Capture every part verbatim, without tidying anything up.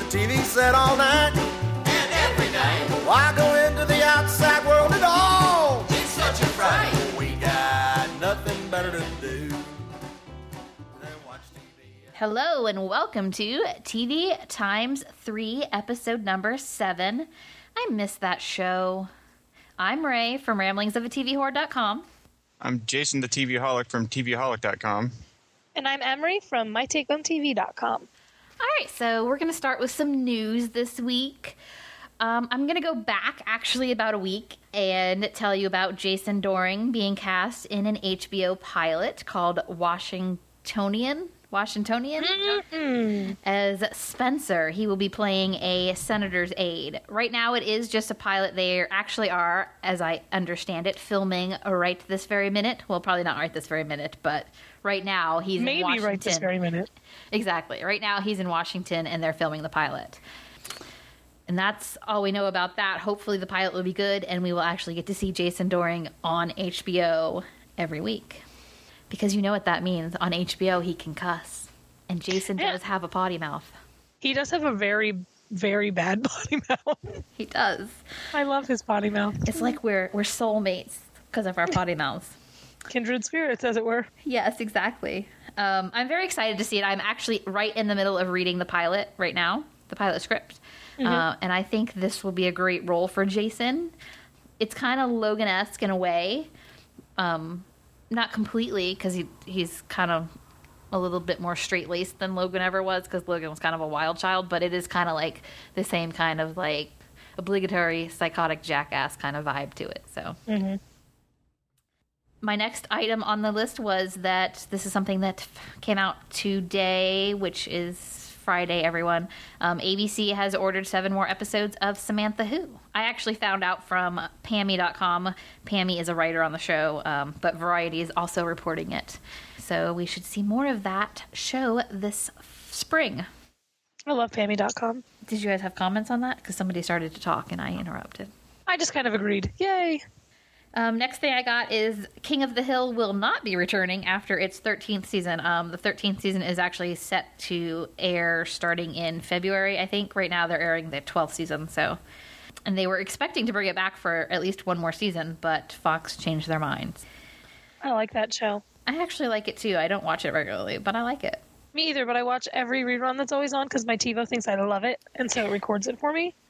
T V set all night and every night. Why go into the outside world at all? It's such a fright. We got nothing better to do than watch T V. Hello and welcome to T V Times three, episode number seven. I missed that show. I'm Ray from ramblings of a T V whore dot com. I'm Jason the T V Holic from T V Holic dot com. And I'm Emery from my take on T V dot com. All right, so we're going to start with some news this week. Um, I'm going to go back actually about a week and tell you about Jason Dohring being cast in an H B O pilot called Washingtonian. Washingtonian Mm-mm. as Spencer. He will be playing a senator's aide. Right now it is just a pilot. They actually are, as I understand it, filming right this very minute. Well, probably not right this very minute, but right now he's Maybe in Washington. right this very minute. Exactly. Right now he's in Washington and they're filming the pilot. And that's all we know about that. Hopefully the pilot will be good and we will actually get to see Jason Dohring on H B O every week. Because you know what that means. On H B O, he can cuss. And Jason Yeah. does have a potty mouth. He does have a very, very bad potty mouth. He does. I love his potty mouth. It's like we're we're soulmates because of our potty mouths. Kindred spirits, as it were. Yes, exactly. Um, I'm very excited to see it. I'm actually right in the middle of reading the pilot right now, the pilot script. Mm-hmm. Uh, and I think this will be a great role for Jason. It's kind of Logan-esque in a way. Um... Not completely, because he he's kind of a little bit more straight-laced than Logan ever was, because Logan was kind of a wild child, but it is kind of like the same kind of, like, obligatory psychotic jackass kind of vibe to it, so. Mm-hmm. My next item on the list was that this is something that came out today, which is Friday, everyone. Um, A B C has ordered seven more episodes of Samantha Who. I actually found out from Pammy dot com. Pammy is a writer on the show, um, but Variety is also reporting it. So we should see more of that show this spring. I love Pammy dot com. Did you guys have comments on that? Because somebody started to talk and I interrupted. I just kind of agreed. Yay! Um, next thing I got is King of the Hill will not be returning after its thirteenth season. Um, the thirteenth season is actually set to air starting in February, I think. Right now they're airing the twelfth season, so... And they were expecting to bring it back for at least one more season, but Fox changed their minds. I like that show. I actually like it, too. I don't watch it regularly, but I like it. Me either, but I watch every rerun that's always on because my TiVo thinks I love it, and so it records it for me.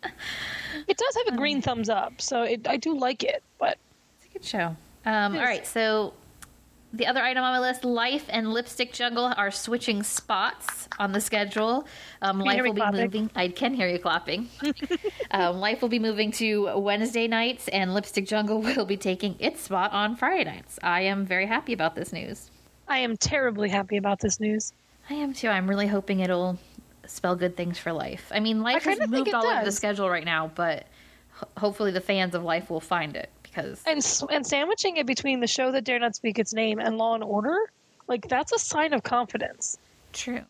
It does have a green thumbs up, so it, I do like it, but... It's a good show. Um, all right, so the other item on my list, Life and Lipstick Jungle are switching spots on the schedule. Um, Can you Life hear me will be clapping? moving... I can hear you clapping. um, Life will be moving to Wednesday nights, and Lipstick Jungle will be taking its spot on Friday nights. I am very happy about this news. I am terribly happy about this news. I am, too. I'm really hoping it'll spell good things for Life. I mean, Life I has kinda think moved it all over the does. schedule right now, but ho- hopefully the fans of Life will find it, because... And s- and sandwiching it between the show that dare not speak its name and Law and Order, like, that's a sign of confidence. True.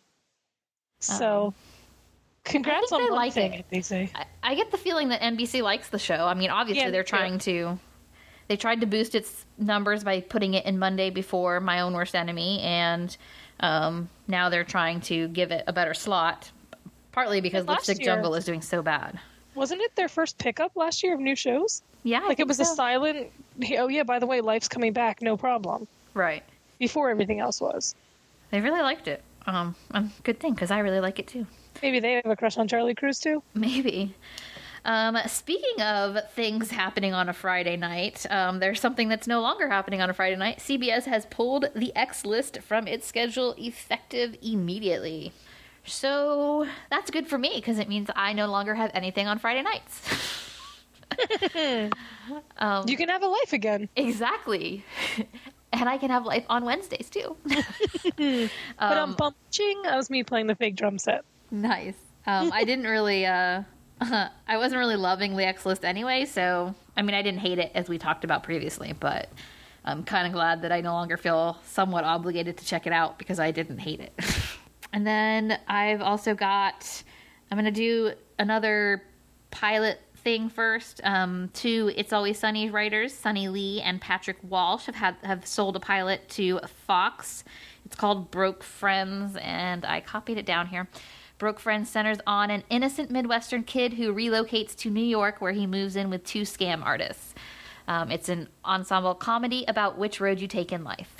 So, Um, congrats I think on they one like thing, it. they say. I, I get the feeling that N B C likes the show. I mean, obviously Yeah, they're yeah. trying to... They tried to boost its numbers by putting it in Monday before My Own Worst Enemy, and um, now they're trying to give it a better slot, partly because And last Lipstick year- Jungle is doing so bad. Wasn't it their first pickup last year of new shows? Yeah, I Like, it think was so. a silent, oh yeah, by the way, Life's coming back, no problem, Right. before everything else was. They really liked it. Um, um, good thing, because I really like it too. Maybe they have a crush on Charlie Cruz, too? Maybe. Um, speaking of things happening on a Friday night, um, there's something that's no longer happening on a Friday night. C B S has pulled the X List from its schedule effective immediately. So that's good for me because it means I no longer have anything on Friday nights. um, You can have a life again. exactly. And I can have life on Wednesdays too. But I'm um, punching. That was me playing the fake drum set. Nice. Um, I didn't really, uh, I wasn't really loving the X List anyway, so, I mean, I didn't hate it as we talked about previously, but I'm kind of glad that I no longer feel somewhat obligated to check it out because I didn't hate it. And then I've also got, I'm going to do another pilot thing first. Um, two It's Always Sunny writers, Sunny Lee and Patrick Walsh, have had have sold a pilot to Fox. It's called Broke Friends, and I copied it down here. Broke Friends centers on an innocent Midwestern kid who relocates to New York, where he moves in with two scam artists. Um, it's an ensemble comedy about which road you take in life.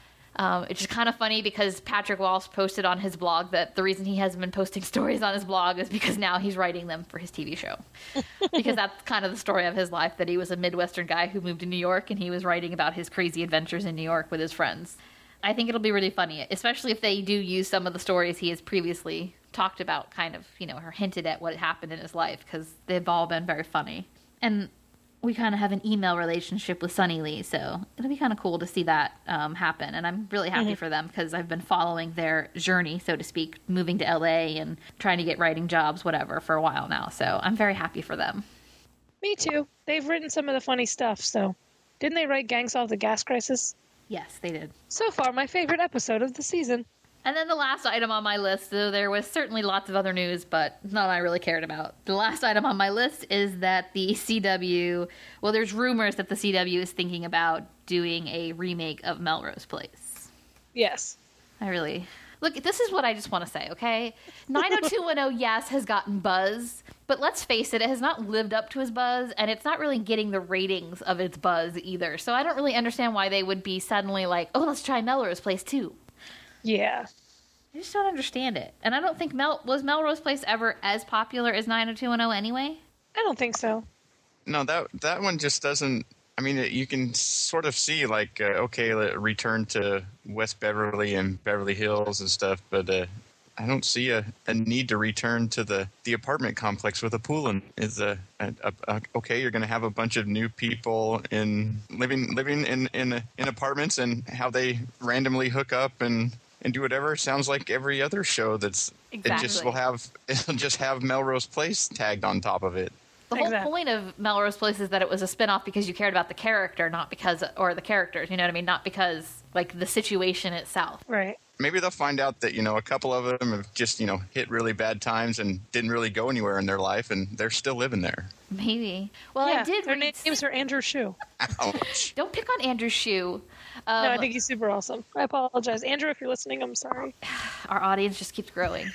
Um, it's just kind of funny because Patrick Walsh posted on his blog that the reason he hasn't been posting stories on his blog is because now he's writing them for his T V show. Because that's kind of the story of his life, that he was a Midwestern guy who moved to New York, and he was writing about his crazy adventures in New York with his friends. I think it'll be really funny, especially if they do use some of the stories he has previously talked about, kind of, you know, or hinted at what happened in his life, because they've all been very funny. And we kind of have an email relationship with Sunny Lee, so it'll be kind of cool to see that um, happen. And I'm really happy mm-hmm. for them, because I've been following their journey, so to speak, moving to L A and trying to get writing jobs, whatever, for a while now. So I'm very happy for them. Me too. They've written some of the funny stuff, so didn't they write Gang Solve the Gas Crisis? Yes, they did. So far, my favorite episode of the season. And then the last item on my list, though there was certainly lots of other news, but none I really cared about. The last item on my list is that the C W, well, there's rumors that the C W is thinking about doing a remake of Melrose Place. Yes. I really... Look, this is what I just want to say, okay? nine oh two one oh, yes, has gotten buzz, but let's face it, it has not lived up to its buzz, and it's not really getting the ratings of its buzz either. So I don't really understand why they would be suddenly like, oh, let's try Melrose Place too. Yeah. I just don't understand it. And I don't think Mel was Melrose Place ever as popular as nine oh two one oh anyway? I don't think so. No, that that one just doesn't... I mean, you can sort of see, like, uh, okay, return to West Beverly and Beverly Hills and stuff, but uh, I don't see a, a need to return to the, the apartment complex with a pool. And is a, a, a okay, you're going to have a bunch of new people in living living in in, in apartments, and how they randomly hook up and, and do whatever. Sounds like every other show that's exactly. It just will have it'll just have Melrose Place tagged on top of it. The whole exactly. point of Melrose Place is that it was a spinoff because you cared about the character, not because, or the characters, you know what I mean? Not because, like, the situation itself. Right. Maybe they'll find out that, you know, a couple of them have just, you know, hit really bad times and didn't really go anywhere in their life, and they're still living there. Maybe. Well, yeah, I did their read... names are Andrew Shue. Ouch. Don't pick on Andrew Shue. Um, no, I think he's super awesome. I apologize. Andrew, if you're listening, I'm sorry. Our audience just keeps growing.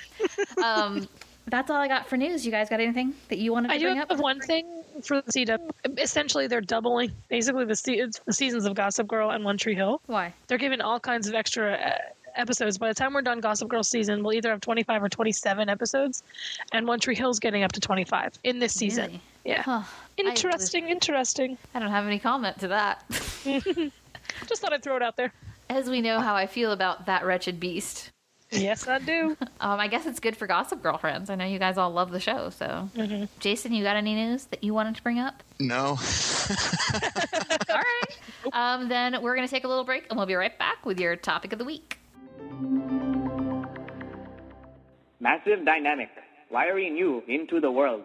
um, that's all I got for news. You guys got anything that you wanted to I bring do up? have one thing for the C W. Essentially, they're doubling basically the, se- the seasons of Gossip Girl and One Tree Hill. Why? They're giving all kinds of extra uh, episodes. By the time we're done Gossip Girl season, we'll either have twenty-five or twenty-seven episodes, and One Tree Hill's getting up to twenty-five in this season. Really? Yeah. Huh. Interesting, I was... interesting. I don't have any comment to that. Just thought I'd throw it out there. As we know how I feel about that wretched beast. Yes, I do. um, I guess it's good for Gossip Girl friends. I know you guys all love the show, so. Mm-hmm. Jason, you got any news that you wanted to bring up? No. All right. Um, then we're going to take a little break, and we'll be right back with your topic of the week. Massive Dynamic, wiring you into the world.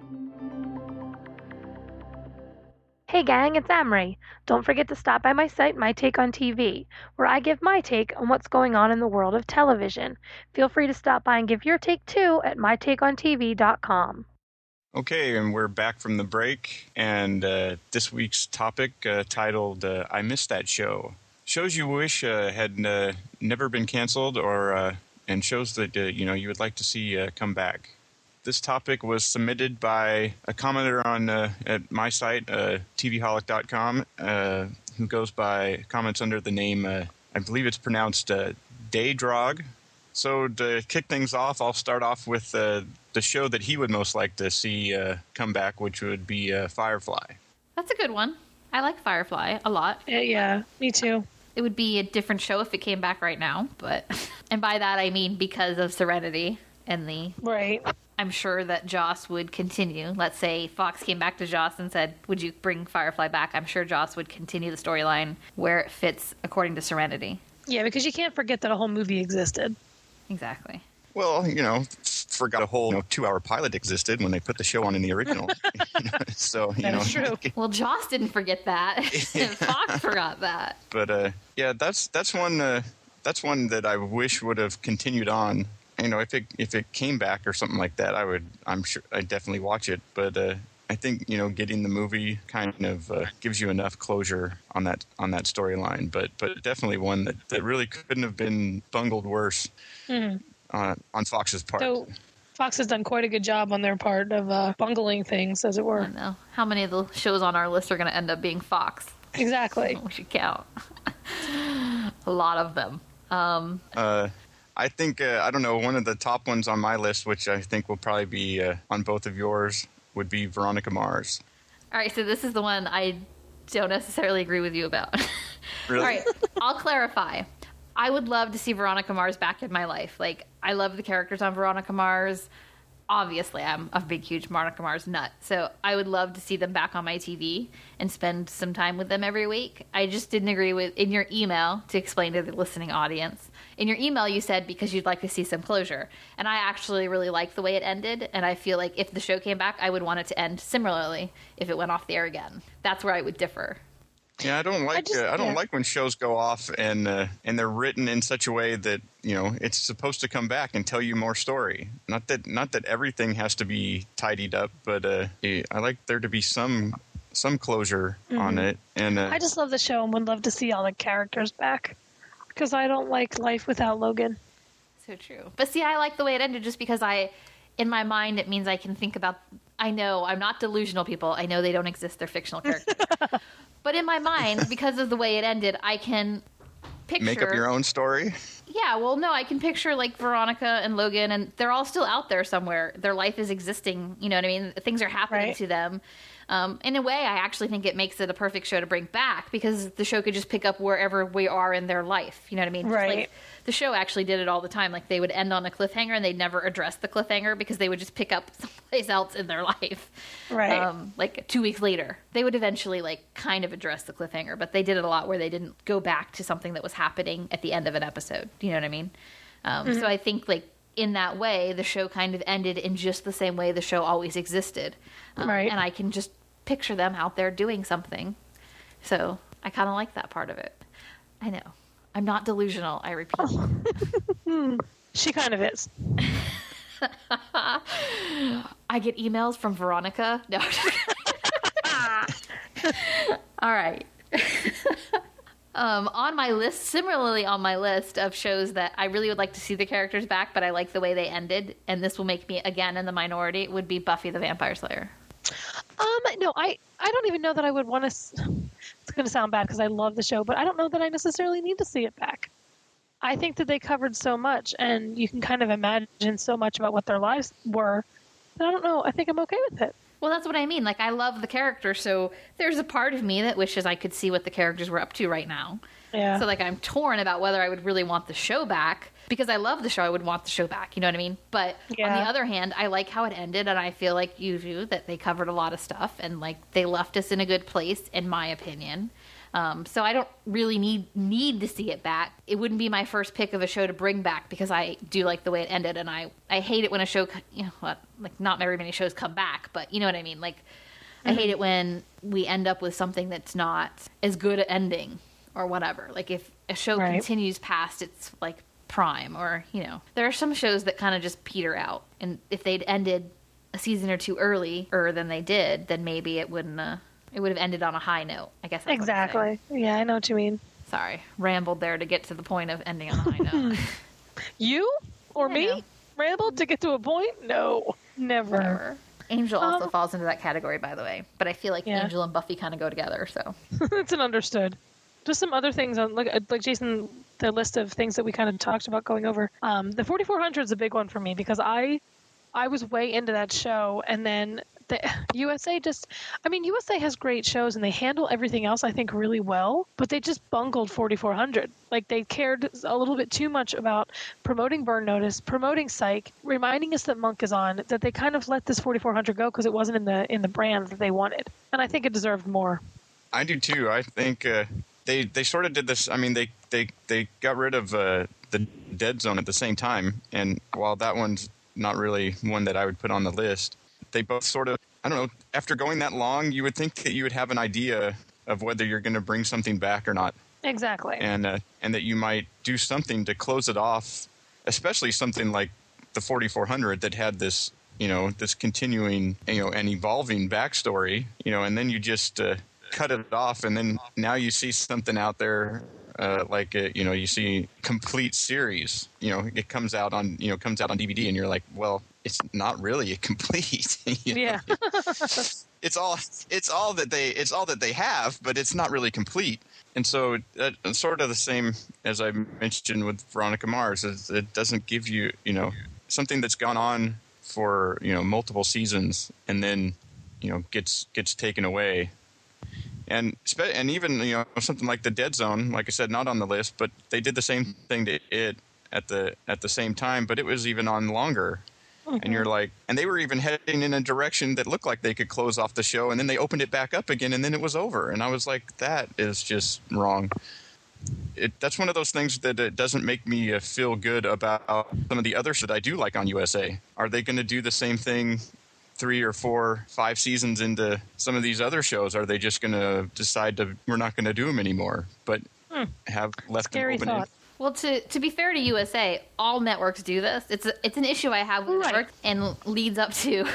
Hey gang, it's Amory. Don't forget to stop by my site, My Take on T V, where I give my take on what's going on in the world of television. Feel free to stop by and give your take too at my take on T V dot com. Okay, and we're back from the break, and uh, this week's topic uh, titled uh, I Missed That Show. Shows you wish uh, had uh, never been canceled, or uh, and shows that uh, you know you would like to see uh, come back. This topic was submitted by a commenter on uh, at my site, uh, T V holic dot com, uh, who goes by comments under the name, uh, I believe it's pronounced uh, Daydrog. So to kick things off, I'll start off with uh, the show that he would most like to see uh, come back, which would be uh, Firefly. That's a good one. I like Firefly a lot. Yeah, yeah, me too. It would be a different show if it came back right now, but and by that I mean because of Serenity and the right. I'm sure that Joss would continue. Let's say Fox came back to Joss and said, would you bring Firefly back? I'm sure Joss would continue the storyline where it fits according to Serenity. Yeah, because you can't forget that a whole movie existed. Exactly. Well, you know, forgot a whole you know, two-hour pilot existed when they put the show on in the original. you know, so, you that know, is true. Well, Joss didn't forget that. Fox forgot that. But, uh, yeah, that's that's one uh, that's one that I wish would have continued on. You know, if it if it came back or something like that, I would. I'm sure I'd definitely watch it. But uh, I think you know, getting the movie kind of uh, gives you enough closure on that on that storyline. But but definitely one that, that really couldn't have been bungled worse mm-hmm. on on Fox's part. So Fox has done quite a good job on their part of uh, bungling things, as it I were. don't know how many of the shows on our list are going to end up being Fox. Exactly. We should count. A lot of them. Um, Uh, I think, uh, I don't know, one of the top ones on my list, which I think will probably be uh, on both of yours, would be Veronica Mars. all right, so this is the one I don't necessarily agree with you about. Really? All right, I'll clarify. I would love to see Veronica Mars back in my life. Like, I love the characters on Veronica Mars. Obviously, I'm a big, huge Veronica Mars nut. So I would love to see them back on my T V and spend some time with them every week. I just didn't agree with, in your email, to explain to the listening audience, in your email you said because you'd like to see some closure. And I actually really like the way it ended. And I feel like if the show came back, I would want it to end similarly if it went off the air again. That's where I would differ. Yeah, I don't like I, just, uh, I don't yeah. like when shows go off and uh, and they're written in such a way that, you know, it's supposed to come back and tell you more story. Not that not that everything has to be tidied up, but uh, I like there to be some some closure mm-hmm. on it. And uh, I just love the show and would love to see all the characters back because I don't like life without Logan. So true. But see, I like the way it ended just because I, in my mind, it means I can think about. I know I'm not delusional, people. I know they don't exist; they're fictional characters. But in my mind, because of the way it ended, I can picture... Make up your own story? Yeah, well, no, I can picture, like, Veronica and Logan, and they're all still out there somewhere. Their life is existing, you know what I mean? Things are happening right. to them. Um, in a way, I actually think it makes it a perfect show to bring back, because the show could just pick up wherever we are in their life, you know what I mean? Right. Like, the show actually did it all the time. Like, they would end on a cliffhanger, and they'd never address the cliffhanger, because they would just pick up someplace else in their life. Right. Um, like, two weeks later. They would eventually, like, kind of address the cliffhanger, but they did it a lot where they didn't go back to something that was happening at the end of an episode. Do you know what I mean? Um, Mm-hmm. So I think, like, in that way, the show kind of ended in just the same way the show always existed. Um, Right. And I can just picture them out there doing something. So I kind of like that part of it. I know. I'm not delusional, I repeat. Oh. She kind of is. I get emails from Veronica. No. All right. um, on my list, similarly on my list of shows that I really would like to see the characters back, but I like the way they ended, and this will make me, again, in the minority, would be Buffy the Vampire Slayer. Um, no, I, I don't even know that I would want to... S- it's going to sound bad because I love the show, but I don't know that I necessarily need to see it back. I think that they covered so much, and you can kind of imagine so much about what their lives were, that I don't know. I think I'm okay with it. Well, that's what I mean. Like, I love the characters, so there's a part of me that wishes I could see what the characters were up to right now. Yeah. So, like, I'm torn about whether I would really want the show back. Because I love the show, I would want the show back. You know what I mean? But Yeah. on the other hand, I like how it ended, and I feel like you do, that they covered a lot of stuff, and, like, they left us in a good place, in my opinion. Um, so I don't really need need to see it back. It wouldn't be my first pick of a show to bring back because I do like the way it ended, and I, I hate it when a show, you know, what, like not very many shows come back, but you know what I mean? Like, mm-hmm. I hate it when we end up with something that's not as good at ending or whatever. Like if a show Right. continues past its like prime, or you know, there are some shows that kind of just peter out, and if they'd ended a season or two earlier than they did, then maybe it wouldn't. Uh, It would have ended on a high note, I guess. That's what I'm saying. Exactly. Yeah, I know what you mean. Sorry, rambled there to get to the point of ending on a high note. You or I me? know. Rambled to get to a point? No, never. Whatever. Angel also Um, falls into that category, by the way. But I feel like Yeah. Angel and Buffy kind of go together. So It's an understood. Just some other things on like like Jason, the list of things that we kind of talked about going over. Um, the forty-four hundred is a big one for me because I I was way into that show, and then the U S A just, I mean, U S A has great shows and they handle everything else, I think, really well, but they just bungled forty-four hundred. Like, they cared a little bit too much about promoting Burn Notice, promoting Psych, reminding us that Monk is on, that they kind of let this forty-four hundred go because it wasn't in the in the brand that they wanted. And I think it deserved more. I do too. I think uh, they they sort of did this. I mean, they they, they got rid of uh, the Dead Zone at the same time, and while that one's not really one that I would put on the list, they both sort of, I don't know, after going that long, you would think that you would have an idea of whether you're going to bring something back or not. Exactly. And uh, and that you might do something to close it off, especially something like the forty-four hundred that had this, you know, this continuing, you know, and evolving backstory, you know, and then you just uh, cut it off, and then now you see something out there uh, like uh, you know, you see complete series. You know, it comes out on you know comes out on D V D, and you're like, well, it's not really a complete. you know? Yeah. It's all it's all that they it's all that they have, but it's not really complete. And so that, it's sort of the same as I mentioned with Veronica Mars. Is it doesn't give you you know something that's gone on for you know multiple seasons and then you know gets gets taken away. And spe- and even you know something like the Dead Zone, like I said, not on the list, but they did the same thing to it at the at the same time, but it was even on longer. Mm-hmm. And you're like, and they were even heading in a direction that looked like they could close off the show, and then they opened it back up again, and then it was over. And I was like, that is just wrong. It, that's one of those things that it doesn't make me uh, feel good about some of the others that I do like on U S A. Are they going to do the same thing three or four, five seasons into some of these other shows? Are they just going to decide to we're not going to do them anymore, but hmm. have left Scary them open? thought. Well, to to be fair to U S A, all networks do this. It's a, it's an issue I have with right. networks and leads up to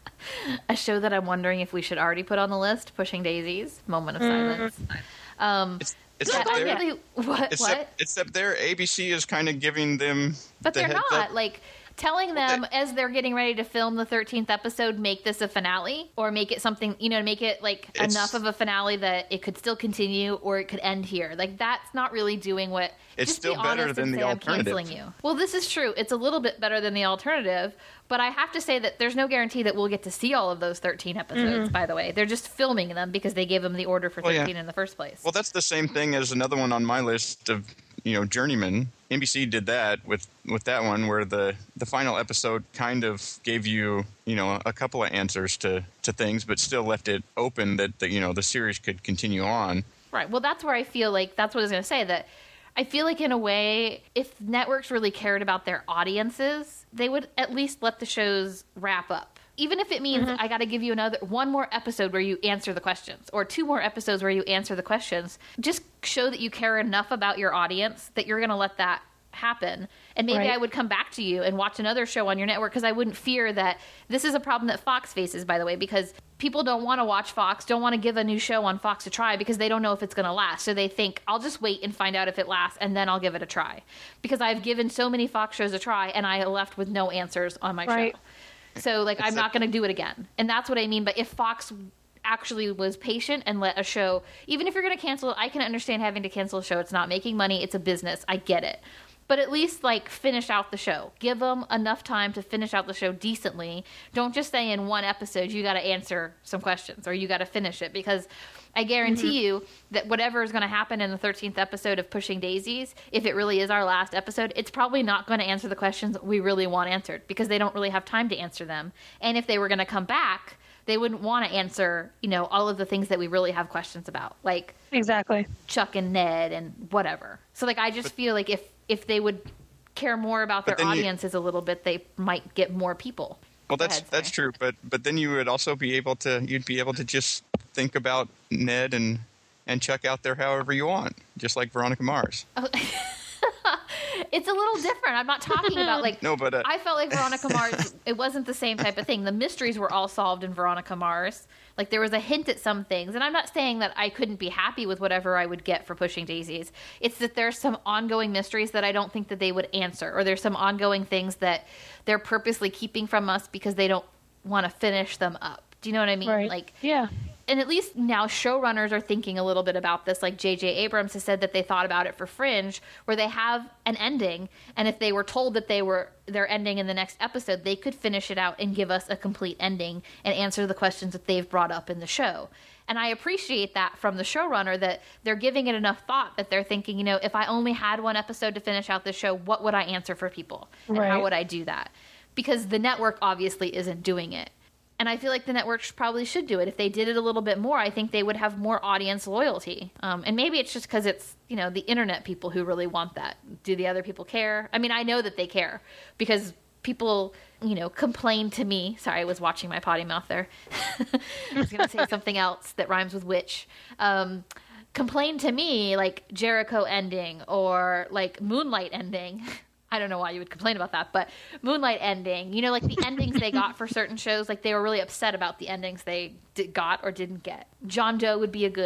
a show that I'm wondering if we should already put on the list, Pushing Daisies, Moment of Mm. Silence. Um, It's, it's that up I there. really, what? Except, what? except there, A B C is kind of giving them But the they're heads not. up. Like, telling them as they're getting ready to film the thirteenth episode, make this a finale, or make it something, you know, make it, like, It's- enough of a finale that it could still continue, or it could end here. Like, that's not really doing what... It's just still be better honest than and the say, I'm alternative. canceling you. Well, this is true. It's a little bit better than the alternative, but I have to say that there's no guarantee that we'll get to see all of those thirteen episodes, by the way. They're just filming them because they gave them the order for Well, thirteen yeah. in the first place. Well, that's the same thing as another one on my list of, you know, Journeyman. N B C did that with, with that one where the, the final episode kind of gave you, you know, a couple of answers to, to things, but still left it open that, the, you know, the series could continue on. Right. Well, that's where I feel like that's what I was going to say, that I feel like in a way, if networks really cared about their audiences, they would at least let the shows wrap up. Even if it means I got to give you another one more episode where you answer the questions, or two more episodes where you answer the questions, just show that you care enough about your audience that you're going to let that happen. And maybe Right. I would come back to you and watch another show on your network, because I wouldn't fear that. This is a problem that Fox faces, by the way, because people don't want to watch Fox, don't want to give a new show on Fox a try because they don't know if it's going to last. So they think, I'll just wait and find out if it lasts, and then I'll give it a try. Because I've given so many Fox shows a try, and I left with no answers on my Right. show. So, like, I'm not going to do it again. And that's what I mean. But if Fox actually was patient and let a show, even if you're going to cancel it, I can understand having to cancel a show. It's not making money. It's a business. I get it. But at least, like, finish out the show. Give them enough time to finish out the show decently. Don't just say in one episode you got to answer some questions or you got to finish it, because I guarantee mm-hmm. you that whatever is going to happen in the thirteenth episode of Pushing Daisies, if it really is our last episode, it's probably not going to answer the questions we really want answered, because they don't really have time to answer them. And if they were going to come back, they wouldn't want to answer, you know, all of the things that we really have questions about, like Exactly. Chuck and Ned and whatever. So, like, I just But- feel like if if they would care more about their But then you- audiences a little bit, they might get more people. Well, Go that's ahead, that's sorry. true, but but then you would also be able to you'd be able to just think about Ned and and Chuck out there however you want, just like Veronica Mars. It's a little different. I'm not talking about, like, No, but uh, I felt like Veronica Mars, it wasn't the same type of thing. The mysteries were all solved in Veronica Mars. Like, there was a hint at some things. And I'm not saying that I couldn't be happy with whatever I would get for Pushing Daisies. It's that there's some ongoing mysteries that I don't think that they would answer. Or there's some ongoing things that they're purposely keeping from us because they don't want to finish them up. Do you know what I mean? Right. Like, Yeah. and at least now showrunners are thinking a little bit about this. Like J J Abrams has said that they thought about it for Fringe, where they have an ending, and if they were told that they were their ending in the next episode, they could finish it out and give us a complete ending and answer the questions that they've brought up in the show. And I appreciate that from the showrunner, that they're giving it enough thought that they're thinking, you know, if I only had one episode to finish out the show, what would I answer for people? And Right. how would I do that? Because the network obviously isn't doing it. And I feel like the networks probably should do it. If they did it a little bit more, I think they would have more audience loyalty. Um, and maybe it's just because it's, you know, the internet people who really want that. Do the other people care? I mean, I know that they care because people, you know, complain to me. Sorry, I was watching my potty mouth there. I was going to say something else that rhymes with witch. Um, complain to me, like Jericho ending or like Moonlight ending. I don't know why you would complain about that, but Moonlight ending, you know, like the endings they got for certain shows, like they were really upset about the endings they did, got or didn't get. John Doe would be a good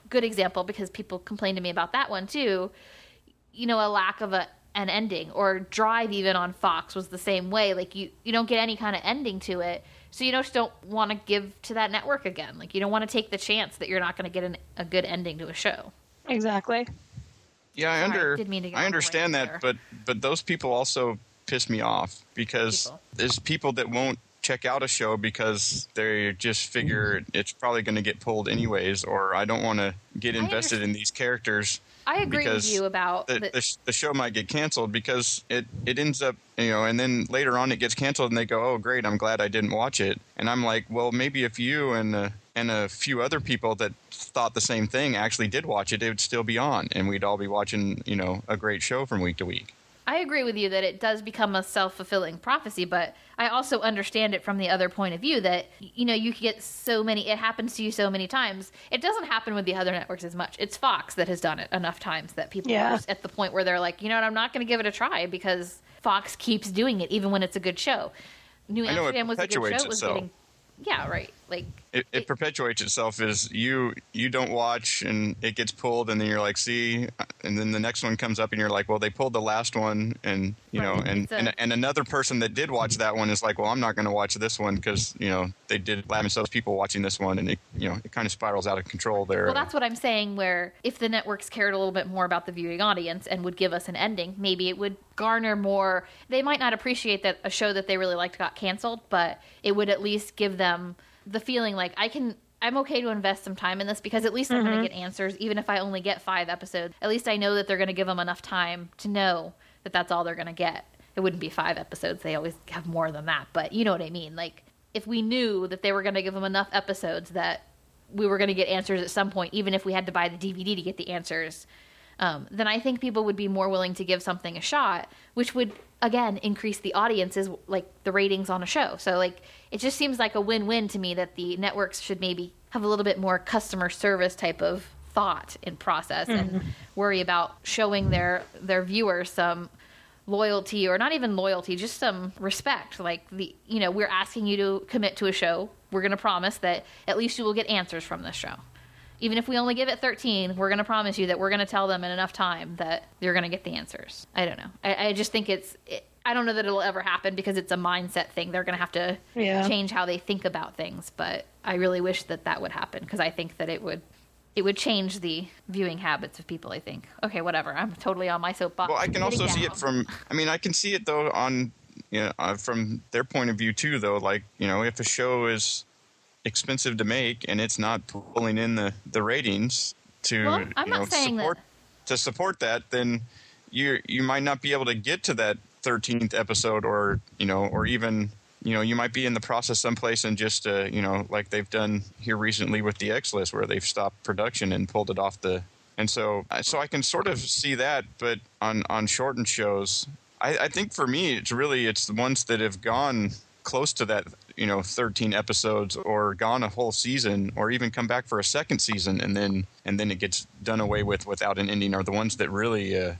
good example because people complained to me about that one too. You know, a lack of a an ending, or Drive even on Fox was the same way. Like you, you don't get any kind of ending to it. So you just don't want to give to that network again. Like you don't want to take the chance that you're not going to get an, a good ending to a show. Exactly. Yeah, I under Didn't mean to get I on understand the that, there. but but those people also piss me off because People. there's people that won't check out a show because they just figure it's probably going to get pulled anyways, or I don't want to get invested in these characters. I agree with because you about the, the, the, sh- the show might get canceled because it, it ends up, you know, and then later on it gets canceled and they go, oh, great, I'm glad I didn't watch it. And I'm like, well, maybe if you and uh, and a few other people that thought the same thing actually did watch it, it would still be on and we'd all be watching, you know, a great show from week to week. I agree with you that it does become a self-fulfilling prophecy, but I also understand it from the other point of view that, you know, you get so many, it happens to you so many times. It doesn't happen with the other networks as much. It's Fox that has done it enough times that people Yeah. are just at the point where they're like, you know what, I'm not going to give it a try because Fox keeps doing it even when it's a good show. New I know, it Amsterdam was a good show. perpetuates It was itself. getting, yeah, right. Like, It, it perpetuates itself as you you don't watch and it gets pulled and then you're like, see, and then the next one comes up and you're like, well, they pulled the last one and, you know, Right. and, It's a- and and another person that did watch that one is like, well, I'm not going to watch this one because, you know, they did themselves people watching this one and it, you know, it kind of spirals out of control there. well, that's what I'm saying, where if the networks cared a little bit more about the viewing audience and would give us an ending, maybe it would garner more. They might not appreciate that a show that they really liked got canceled, but it would at least give them the feeling like I can, I'm okay to invest some time in this because at least I'm going to get answers, even if I only get five episodes. At least I know that they're going to give them enough time to know that that's all they're going to get. It wouldn't be five episodes. They always have more than that, but you know what I mean? Like, if we knew that they were going to give them enough episodes that we were going to get answers at some point, even if we had to buy the D V D to get the answers, um, then I think people would be more willing to give something a shot, which would, again, increase the audiences, like the ratings on a show. So, like, it just seems like a win-win to me that the networks should maybe have a little bit more customer service type of thought and process and worry about showing their their viewers some loyalty, or not even loyalty, just some respect. Like, the you know, we're asking you to commit to a show. We're going to promise that at least you will get answers from this show. Even if we only give it thirteen, we're going to promise you that we're going to tell them in enough time that you're going to get the answers. I don't know. I, I just think it's... It, I don't know that it'll ever happen because it's a mindset thing. They're going to have to Yeah. change how they think about things. But I really wish that that would happen because I think that it would... It would change the viewing habits of people, I think. Okay, whatever. I'm totally on my soapbox. Well, I can also Getting see down. it from, I mean, I can see it, though, on, you know, uh, from their point of view, too, though. Like, you know, if a show is expensive to make and it's not pulling in the, the ratings to, Well, I'm you not know, saying support, that- to support that, then you you might not be able to get to that thirteenth episode, or, you know, or even, you know, you might be in the process someplace and just, uh, you know, like they've done here recently with the X-List, where they've stopped production and pulled it off the... And so, so I can sort of see that, but on, on shortened shows, I, I think for me, it's really, it's the ones that have gone close to that, you know, thirteen episodes, or gone a whole season, or even come back for a second season, and then and then it gets done away with without an ending, are the ones that really, uh,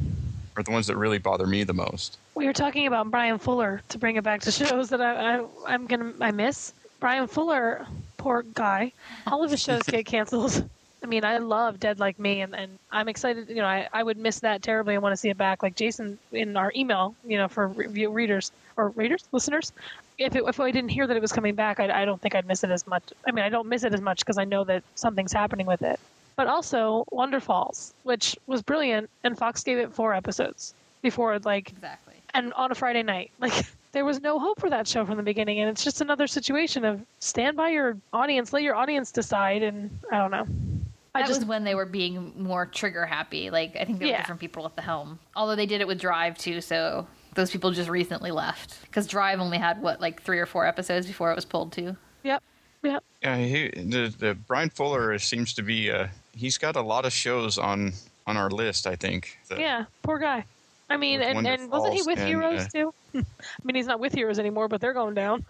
are the ones that really bother me the most. We were talking about Brian Fuller, to bring it back to shows that I, I I'm gonna I miss. Brian Fuller, poor guy. All of his shows get canceled. I mean, I love Dead Like Me, and, and I'm excited. You know, I, I would miss that terribly. I want to see it back. Like Jason in our email, you know, for review readers or readers, listeners. If it, if I didn't hear that it was coming back, I, I don't think I'd miss it as much. I mean, I don't miss it as much because I know that something's happening with it. But also Wonder Falls, which was brilliant, and Fox gave it four episodes before, like, Exactly. and on a Friday night. Like, there was no hope for that show from the beginning, and it's just another situation of stand by your audience, let your audience decide, and I don't know. I That just was when they were being more trigger happy. Like, I think there were Yeah. different people at the helm. Although they did it with Drive, too, so those people just recently left. Because Drive only had, what, like three or four episodes before it was pulled, too? Yep, yep. Yeah, he, the, the Brian Fuller seems to be, uh, he's got a lot of shows on, on our list, I think. The- Yeah, poor guy. I mean, With and, Wonder and wasn't he Falls with and, Heroes, uh, too? I mean, he's not with Heroes anymore, but they're going down.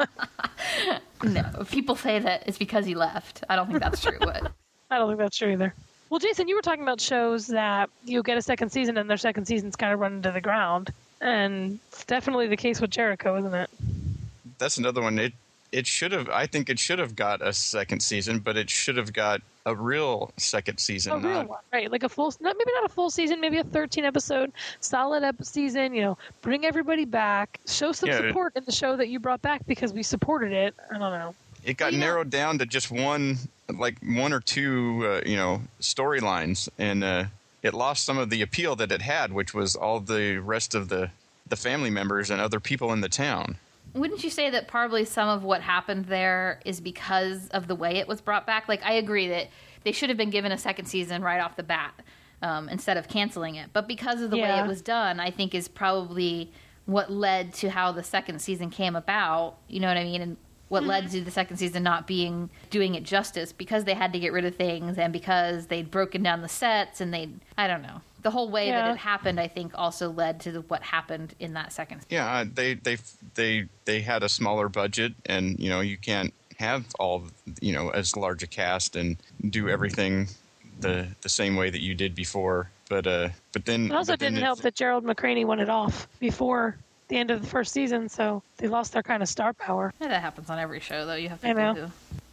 No, if people say that it's because he left. I don't think that's true, but I don't think that's true either. Well, Jason, you were talking about shows that you get a second season and their second season's kind of run into the ground. And it's definitely the case with Jericho, isn't it? That's another one. It it should have. I think it should have got a second season, but it should have got a real second season. A real not, one, right? Like a full, not maybe not a full season, maybe a thirteen episode solid ep- season. You know, bring everybody back, show some Yeah, support in the show that you brought back because we supported it. I don't know. It got Well, yeah. narrowed down to just one, like one or two, uh, you know, storylines, and uh, it lost some of the appeal that it had, which was all the rest of the the family members and other people in the town. Wouldn't you say that probably some of what happened there is because of the way it was brought back? Like, I agree that they should have been given a second season right off the bat um, instead of canceling it. But because of the way Yeah. it was done, I think is probably what led to how the second season came about. You know what I mean? And what led to the second season not being doing it justice, because they had to get rid of things and because they'd broken down the sets and they'd, I don't know. The whole way Yeah. that it happened, I think, also led to the, what happened in that second season. Yeah, uh, they they they they had a smaller budget, and you know you can't have all you know as large a cast and do everything the the same way that you did before. But uh, but then It also but then didn't it- help that Gerald McCraney won it off before the end of the first season, so they lost their kind of star power. Yeah, that happens on every show, though. You have I people know. who.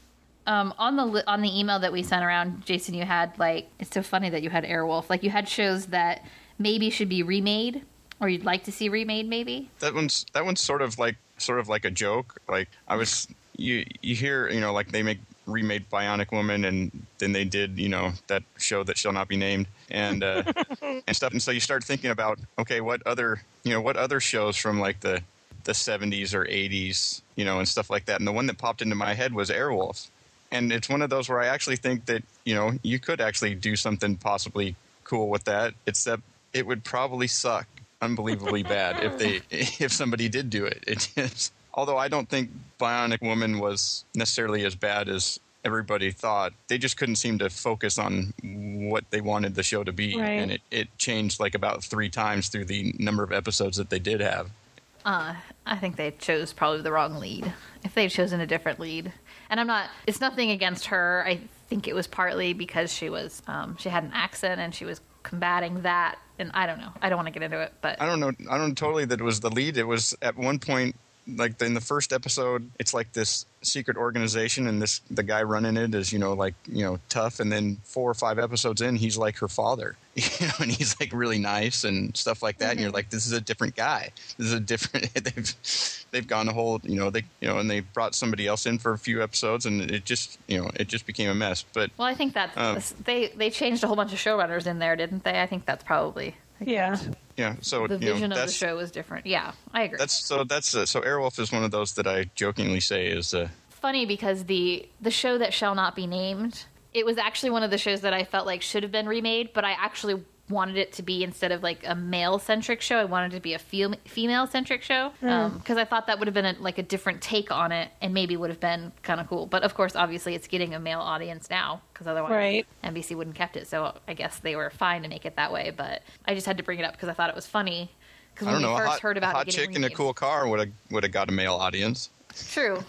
Um, on the li- on the email that we sent around, Jason, you had like it's so funny that you had Airwolf. Like you had shows that maybe should be remade, or you'd like to see remade, maybe. that one's that one's sort of like sort of like a joke. Like I was you you hear you know like they make remade Bionic Woman, and then they did you know that show that shall not be named and uh, and stuff. And so you start thinking about okay, what other you know what other shows from like the the seventies or eighties you know and stuff like that. And the one that popped into my head was Airwolf. And it's one of those where I actually think that, you know, you could actually do something possibly cool with that, except it would probably suck unbelievably bad if they if somebody did do it. It is, although I don't think Bionic Woman was necessarily as bad as everybody thought. They just couldn't seem to focus on what they wanted the show to be. Right. And it, it changed like about three times through the number of episodes that they did have. Uh, I think they chose probably the wrong lead. If they'd chosen a different lead, and I'm not, it's nothing against her. I think it was partly because she was, um, she had an accent and she was combating that. And I don't know. I don't want to get into it, but I don't know. I don't totally that it was the lead. It was at one point, like in the first episode, it's like this secret organization, and this the guy running it is you know like you know tough, and then four or five episodes in, he's like her father, you know, and he's like really nice and stuff like that. Mm-hmm. And you're like, this is a different guy. This is a different. they've they've gone a whole you know they you know and they brought somebody else in for a few episodes, and it just you know it just became a mess. But well, I think that Um, they they changed a whole bunch of showrunners in there, didn't they? I think that's probably Yeah. yeah, so the you know, vision of the that's, show was different. Yeah, I agree. That's so that's uh, so Airwolf is one of those that I jokingly say is. Uh, Funny because the the show that shall not be named, it was actually one of the shows that I felt like should have been remade, but I actually wanted it to be, instead of like a male centric show, I wanted it to be a fem- female centric show because Mm. um, I thought that would have been a, like a different take on it, and maybe would have been kind of cool. But of course, obviously, it's getting a male audience now because otherwise Right. N B C wouldn't kept it. So I guess they were fine to make it that way. But I just had to bring it up because I thought it was funny. Because I when don't we know. first a hot, heard about a hot it getting chick in a remade- cool car would have would have got a male audience. True.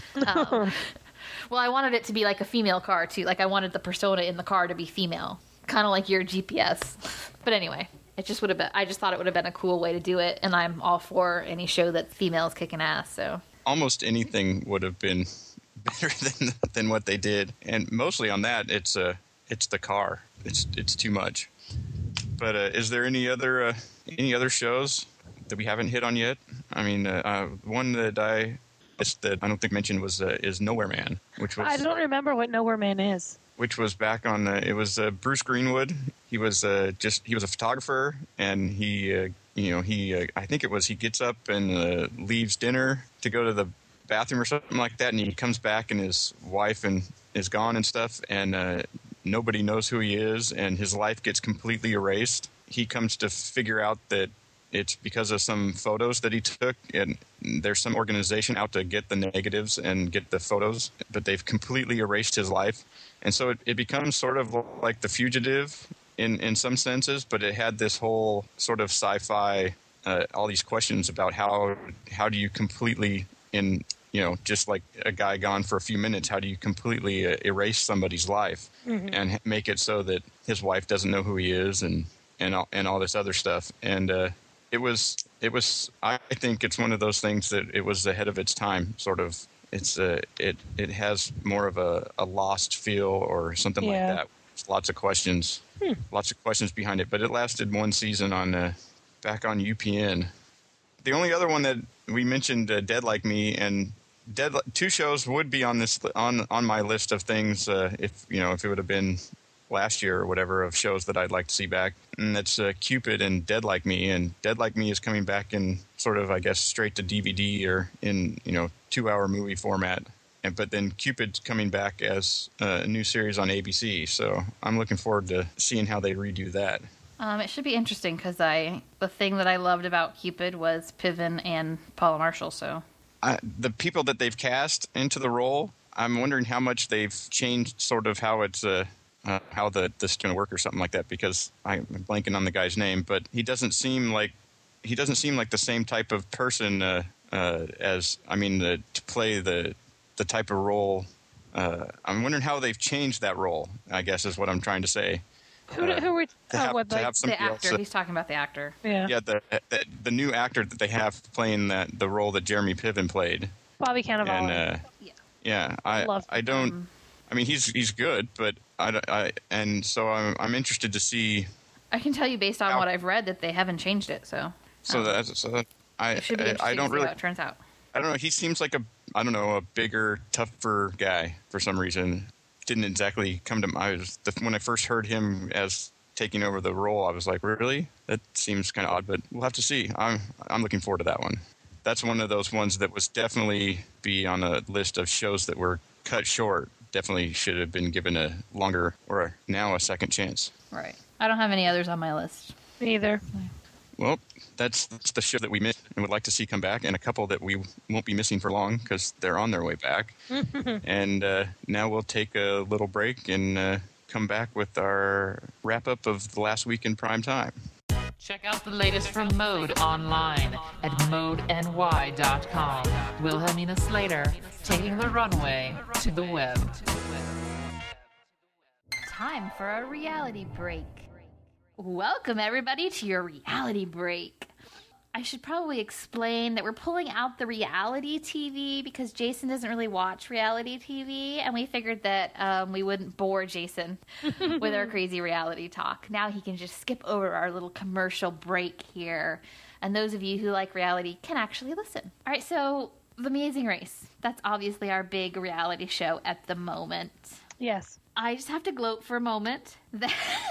Um, well, I wanted it to be like a female car too. Like I wanted the persona in the car to be female, kind of like your G P S. But anyway, it just would have been. I just thought it would have been a cool way to do it, and I'm all for any show that females kicking ass. So Almost anything would have been better than than what they did, and mostly on that, it's uh, it's the car. It's it's too much. But uh, is there any other uh, any other shows that we haven't hit on yet? I mean, uh, uh, one that I that I don't think mentioned was uh, is Nowhere Man, which was I don't remember what Nowhere Man is. which was back on. Uh, it was uh, Bruce Greenwood. He was uh, just he was a photographer, and he uh, you know he uh, I think it was he gets up and uh, leaves dinner to go to the bathroom or something like that, and he comes back and his wife and is gone and stuff, and uh, nobody knows who he is, and his life gets completely erased. He comes to figure out that it's because of some photos that he took, and there's some organization out to get the negatives and get the photos, but they've completely erased his life. And so it, it becomes sort of like The Fugitive in, in some senses, but it had this whole sort of sci-fi, uh, all these questions about how how do you completely, in you know, just like a guy gone for a few minutes, how do you completely uh, erase somebody's life mm-hmm. and make it so that his wife doesn't know who he is and and all, and all this other stuff. And uh, it was it was I think it's one of those things that it was ahead of its time, sort of. it's a it it has more of a, a Lost feel or something Yeah. like that. There's lots of questions, Hmm. lots of questions behind it. But it lasted one season on uh, back on U P N. The only other one that we mentioned, uh, Dead Like Me, and Dead two shows would be on this on on my list of things uh, if you know if it would have been last year or whatever of shows that I'd like to see back. And that's uh, Cupid and Dead Like Me. And Dead Like Me is coming back in sort of, I guess, straight to D V D or in, you know, two-hour movie format. And but then Cupid's coming back as a new series on A B C. So I'm looking forward to seeing how they redo that. Um, it should be interesting because I the thing that I loved about Cupid was Piven and Paula Marshall. So I, the people that they've cast into the role, I'm wondering how much they've changed sort of how it's uh, uh, how the this is going to work or something like that, because I'm blanking on the guy's name, but he doesn't seem like he doesn't seem like the same type of person uh, uh, as I mean the, to play the the type of role. Uh, I'm wondering how they've changed that role, I guess is what I'm trying to say. Who, Uh, who were to oh, have, what, to like, have the somebody else, actor, uh, he's talking about the actor. yeah. yeah, the, the the new actor that they have playing that the role that Jeremy Piven played. Bobby Cannavale. And uh, Yeah. yeah, I Love I don't. him. I mean, he's he's good, but I, I and so I'm I'm interested to see. I can tell you based on Ow. what I've read that they haven't changed it. So So um, that's so that, I it should be I, interesting I don't to see really how it turns out. I don't know. He seems like a I don't know a bigger, tougher guy for some reason. Didn't exactly come to my. I was, the, when I first heard him as taking over the role, I was like, really? That seems kind of odd, but we'll have to see. I'm I'm looking forward to that one. That's one of those ones that was definitely be on a list of shows that were cut short. Definitely should have been given a longer or now a second chance. Right. I don't have any others on my list. Me either. Well, that's, that's the show that we missed and would like to see come back, and a couple that we won't be missing for long because they're on their way back. And uh, now we'll take a little break and uh, come back with our wrap-up of the last week in prime time. Check out the latest from Mode online at mode n y dot com. Wilhelmina Slater, taking the runway to the web. Time for a reality break. Welcome, everybody, to your reality break. I should probably explain that we're pulling out the reality T V because Jason doesn't really watch reality T V, and we figured that um, we wouldn't bore Jason with our crazy reality talk. Now he can just skip over our little commercial break here, and those of you who like reality can actually listen. All right, so The Amazing Race. That's obviously our big reality show at the moment. Yes. I just have to gloat for a moment that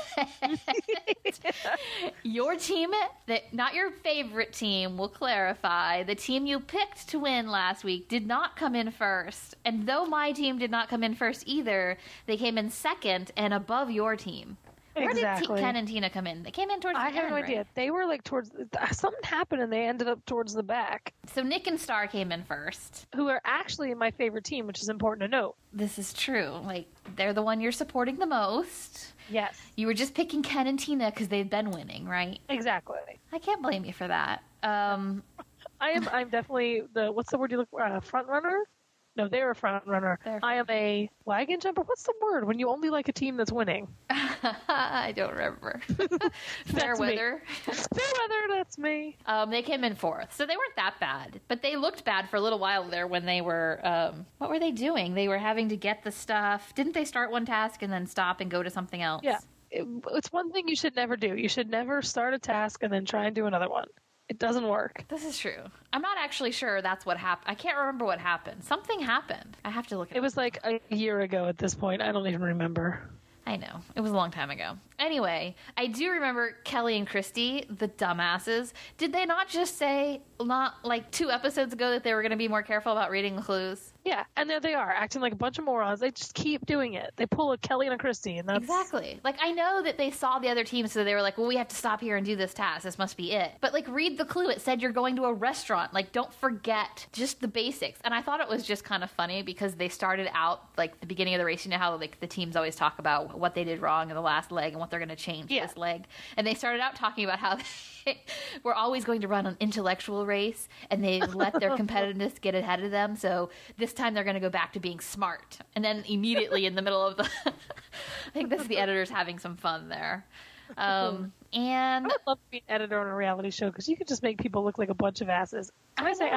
your team, that not your favorite team, will clarify, the team you picked to win last week did not come in first. And though my team did not come in first either, they came in second and above your team. Where Exactly. did T- Ken and Tina come in? They came in towards the I have end, no idea. right? They were like towards something happened and they ended up towards the back. So Nick and Star came in first. Who are actually my favorite team, which is important to note. This is true. Like, they're the one you're supporting the most. Yes. You were just picking Ken and Tina because they've been winning, right? Exactly. I can't blame you for that. Um, I am. I'm definitely the. What's the word you look for? Uh, front runner? No, they're a front runner. They're- I am a wagon jumper. What's the word when you only like a team that's winning? I don't remember. Fair That's me. weather. Fair weather. That's me. Um, they came in fourth, so they weren't that bad. But they looked bad for a little while there when they were. Um, what were they doing? They were having to get the stuff. Didn't they start one task and then stop and go to something else? Yeah. It, it's one thing you should never do. You should never start a task and then try and do another one. It doesn't work. This is true. I'm not actually sure that's what happened. I can't remember what happened. Something happened. I have to look it It up. was like a year ago at this point. I don't even remember. I know. It was a long time ago. Anyway, I do remember Kelly and Christy, the dumbasses. Did they not just say, not like two episodes ago, that they were going to be more careful about reading the clues? Yeah, and there they are, acting like a bunch of morons. They just keep doing it. They pull a Kelly and a Christy, and that's... Exactly. Like, I know that they saw the other team, so they were like, well, we have to stop here and do this task. This must be it. But, like, read the clue. It said you're going to a restaurant. Like, don't forget just the basics. And I thought it was just kind of funny because they started out, like, the beginning of the race. You know how, like, the teams always talk about what they did wrong in the last leg and what they're going to change Yeah. this leg. And they started out talking about how they were always going to run an intellectual race, and they let their competitiveness get ahead of them. So this time they're going to go back to being smart. And then immediately in the middle of the... I think that's the editors having some fun there. Um, and... I would love to be an editor on a reality show because you could just make people look like a bunch of asses. Can I, I say know, ass? it's,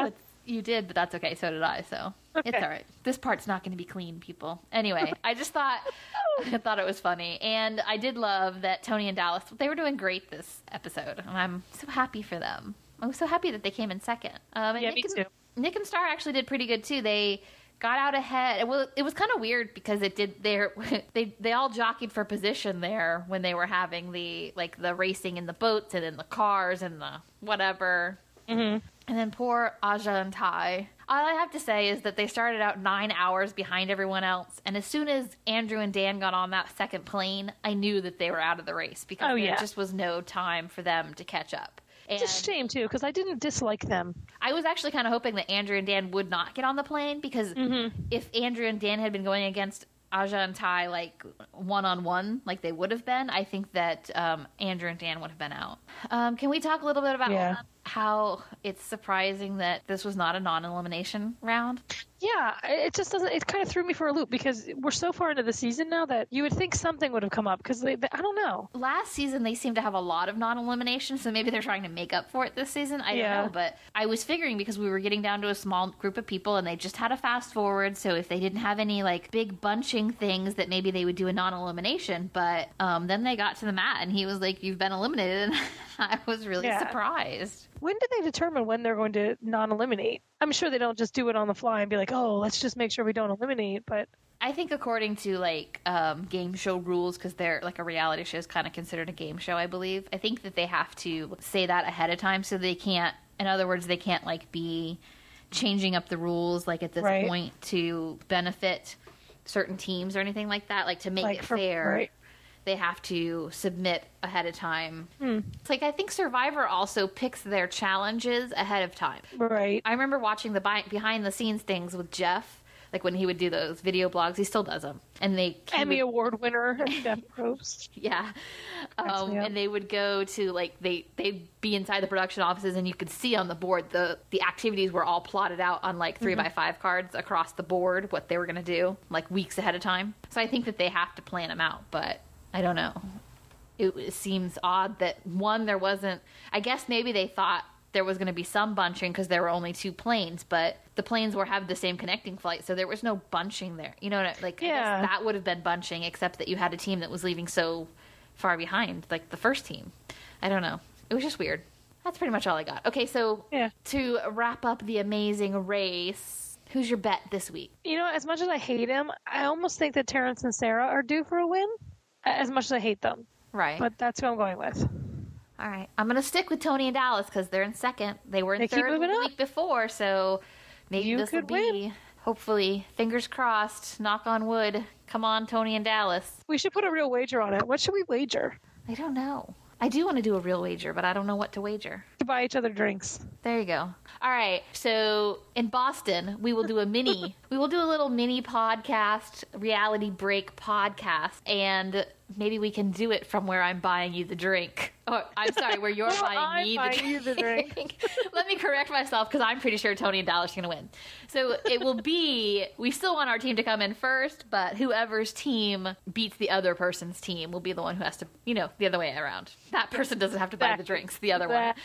You did, but that's okay. So did I. So Okay. it's all right. This part's not going to be clean, people. Anyway, I just thought I thought it was funny, and I did love that Tony and Dallas. They were doing great this episode, and I'm so happy for them. I was so happy that they came in second. Um, and Yeah, Nick me and, too. Nick and Star actually did pretty good too. They got out ahead. Well, it was kind of weird because it did. They they they all jockeyed for position there when they were having the like the racing in the boats and in the cars and the whatever. Mm-hmm. And then poor Aja and Ty. All I have to say is that they started out nine hours behind everyone else, and as soon as Andrew and Dan got on that second plane, I knew that they were out of the race because Oh, there yeah. just was no time for them to catch up. And It's a shame, too, because I didn't dislike them. I was actually kind of hoping that Andrew and Dan would not get on the plane because Mm-hmm. if Andrew and Dan had been going against Aja and Ty like one-on-one like they would have been, I think that um, Andrew and Dan would have been out. Um, can we talk a little bit about Yeah. how it's surprising that this was not a non-elimination round? Yeah, it just doesn't. It kind of threw me for a loop because we're so far into the season now that you would think something would have come up because they, they, I don't know. Last season, they seemed to have a lot of non-elimination, so maybe they're trying to make up for it this season. I Yeah. don't know, but I was figuring because we were getting down to a small group of people and they just had a fast forward, so if they didn't have any like big bunching things, that maybe they would do a non-elimination. But um, then they got to the mat and he was like, "You've been eliminated," and I was really Yeah. surprised. When do they determine when they're going to non-eliminate? I'm sure they don't just do it on the fly and be like, "Oh, let's just make sure we don't eliminate." But I think according to like um, game show rules, because they're like a reality show is kind of considered a game show, I believe. I think that they have to say that ahead of time, so they can't. In other words, they can't like be changing up the rules like at this Right. point to benefit certain teams or anything like that. Like to make like it for fair, right. they have to submit ahead of time. Hmm. It's like I think Survivor also picks their challenges ahead of time. Right. I remember watching the bi- behind the scenes things with Jeff, like when he would do those video blogs. He still does them, and they he Emmy would- Award winner Jeff Probst. yeah, Cracks um, me up. and they would go to like they they'd be inside the production offices, and you could see on the board the the activities were all plotted out on like three Mm-hmm. by five cards across the board, what they were going to do like weeks ahead of time. So I think that they have to plan them out, but I don't know. It, it seems odd that one there wasn't. I guess maybe they thought there was going to be some bunching because there were only two planes, but the planes were have the same connecting flight, so there was no bunching there. You know, like I Yeah. guess that would have been bunching, except that you had a team that was leaving so far behind, like the first team. I don't know. It was just weird. That's pretty much all I got. Okay, so Yeah. to wrap up the amazing race, who's your bet this week? You know, as much as I hate him, I almost think that Terrence and Sarah are due for a win. As much as I hate them, Right. but that's who I'm going with. All right. I'm going to stick with Tony and Dallas because they're in second. They were in They keep third the moving up. week before, so maybe You this will could be, win. hopefully, fingers crossed, knock on wood. Come on, Tony and Dallas. We should put a real wager on it. What should we wager? I don't know. I do want to do a real wager, but I don't know what to wager. To buy each other drinks. There you go. All right. So in Boston, we will do a mini, we will do a little mini podcast, reality break podcast, and maybe we can do it from where I'm buying you the drink. Oh, I'm sorry, where you're Well, buying I'm me buying the drink. you the drink. Let me correct myself because I'm pretty sure Tony and Dallas are going to win. So it will be, we still want our team to come in first, but whoever's team beats the other person's team will be the one who has to, you know, the other way around. That person doesn't have to buy the Exactly. drinks, the other one.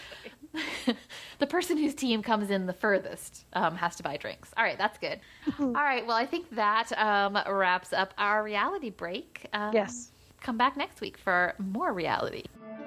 The person whose team comes in the furthest um, has to buy drinks. All right, that's good. All right, well, I think that um, wraps up our reality break. Um, Yes. Come back next week for more reality.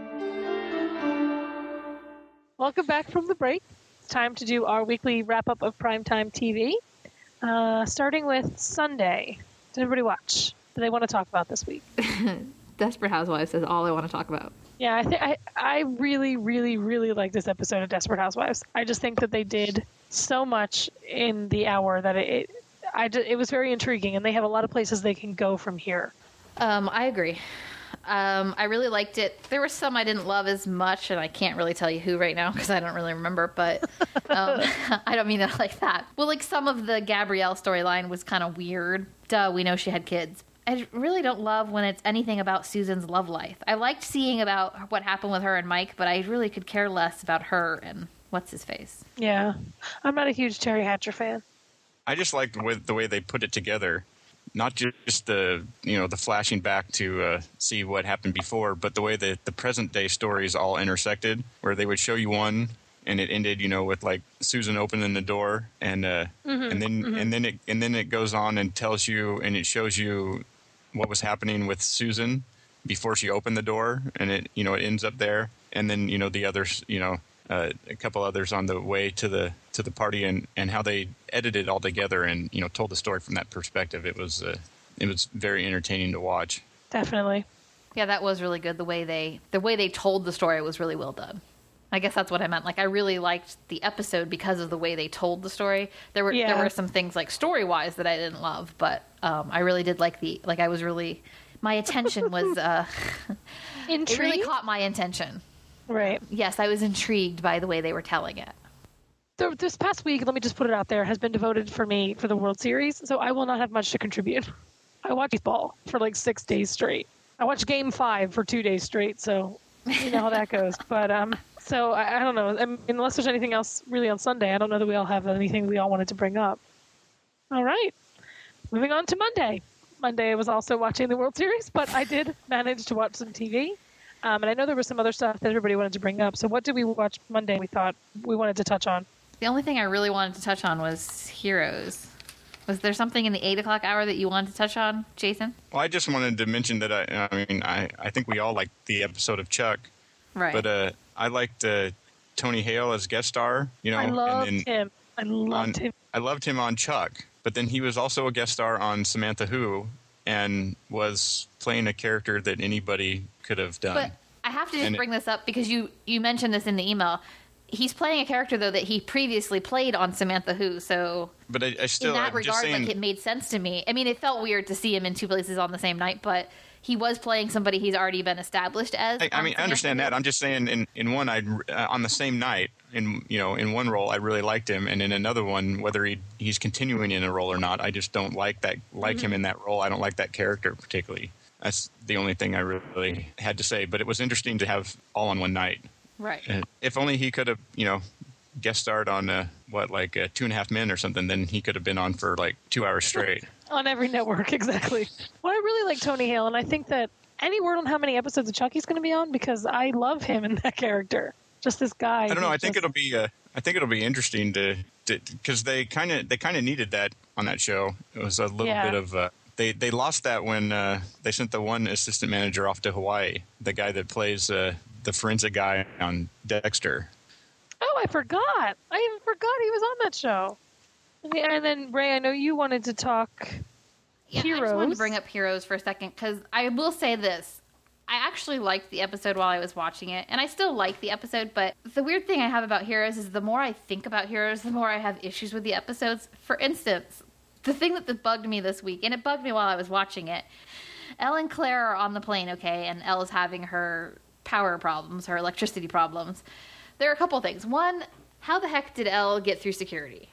Welcome back from the break. It's time to do our weekly wrap-up of primetime T V. Uh, starting with Sunday. Did everybody watch? Do they want to talk about this week? Desperate Housewives is all I want to talk about. Yeah, I think I I really, really, really like this episode of Desperate Housewives. I just think that they did so much in the hour that it, it I ju- it was very intriguing, and they have a lot of places they can go from here. Um, I agree. Um, I really liked it. There were some I didn't love as much, and I can't really tell you who right now because I don't really remember, but um, I don't mean it like that. Well, like some of the Gabrielle storyline was kind of weird. Duh, we know she had kids. I really don't love when it's anything about Susan's love life. I liked seeing about what happened with her and Mike, but I really could care less about her and what's his face. Yeah, I'm not a huge Terry Hatcher fan. I just liked the way, the way they put it together. Not just the you know the flashing back to uh, see what happened before, but the way that the present day stories all intersected, where they would show you one and it ended, you know, with like Susan opening the door, and uh, Mm-hmm. and then Mm-hmm. and then it and then it goes on and tells you, and it shows you what was happening with Susan before she opened the door, and it, you know, it ends up there, and then, you know, the others, you know, uh, a couple others on the way to the to the party, and, and how they edited it all together, and, you know, told the story from that perspective. It was uh, it was very entertaining to watch. Definitely. Yeah, that was really good. The way they the way they told the story was really well done. I guess that's what I meant. Like, I really liked the episode because of the way they told the story. There were Yeah. there were some things like story wise that I didn't love, but um, I really did like the like. I was really my attention was uh, it really Intrigued? caught my attention. Right. Yes, I was intrigued by the way they were telling it. So this past week, let me just put it out there, has been devoted for me for the World Series, so I will not have much to contribute. I watched baseball for like six days straight. I watched Game Five for two days straight, so you know how that goes. But um, so I, I don't know. I mean, unless there's anything else really on Sunday, I don't know that we all have anything we all wanted to bring up. All right, moving on to Monday. Monday I was also watching the World Series, but I did manage to watch some T V. Um, and I know there was some other stuff that everybody wanted to bring up. So what did we watch Monday we thought we wanted to touch on? The only thing I really wanted to touch on was Heroes. Was there something in the eight o'clock hour that you wanted to touch on, Jason? Well, I just wanted to mention that I, I mean, I, I think we all liked the episode of Chuck, Right. but uh, I liked uh, Tony Hale as guest star. You know, I loved and then him. I loved on, him. I loved him on Chuck, but then he was also a guest star on Samantha Who, and was playing a character that anybody could have done. But I have to just And it- bring this up because you, you mentioned this in the email. He's playing a character, though, that he previously played on Samantha Who, so But I, I still, in that I'm just regard, saying, like, it made sense to me. I mean, it felt weird to see him in two places on the same night, but he was playing somebody he's already been established as. I, I on mean, I Samantha understand Who. that. I'm just saying, in, in one, I uh, on the same night, in you know, in one role, I really liked him, and in another one, whether he he's continuing in a role or not, I just don't like that like Mm-hmm. him in that role. I don't like that character particularly. That's the only thing I really had to say. But it was interesting to have all on one night. Right. Uh, If only he could have, you know, guest starred on uh, what, like uh, Two and a Half Men or something, then he could have been on for like two hours straight. On every network, exactly. Well, I really like Tony Hale, and I think that any word on how many episodes of Chuck he's going to be on? Because I love him in that character. Just this guy. I don't know. I who's think just- it'll be. Uh, I think it'll be interesting to because they kind of they kind of needed that on that show. It was a little Yeah. bit of. Uh, they they lost that when uh, they sent the one assistant manager off to Hawaii. The guy that plays uh, the forensic guy on Dexter. Oh, I forgot. I even forgot he was on that show. And then, Ray, I know you wanted to talk Yeah, I just wanted to Heroes. bring up Heroes for a second because I will say this. I actually liked the episode while I was watching it, and I still like the episode, but the weird thing I have about Heroes is the more I think about Heroes, the more I have issues with the episodes. For instance, the thing that bugged me this week, and it bugged me while I was watching it, Elle and Claire are on the plane, okay, and Elle is having her power problems, her electricity problems. There are a couple things. One, how the heck did Elle get through security?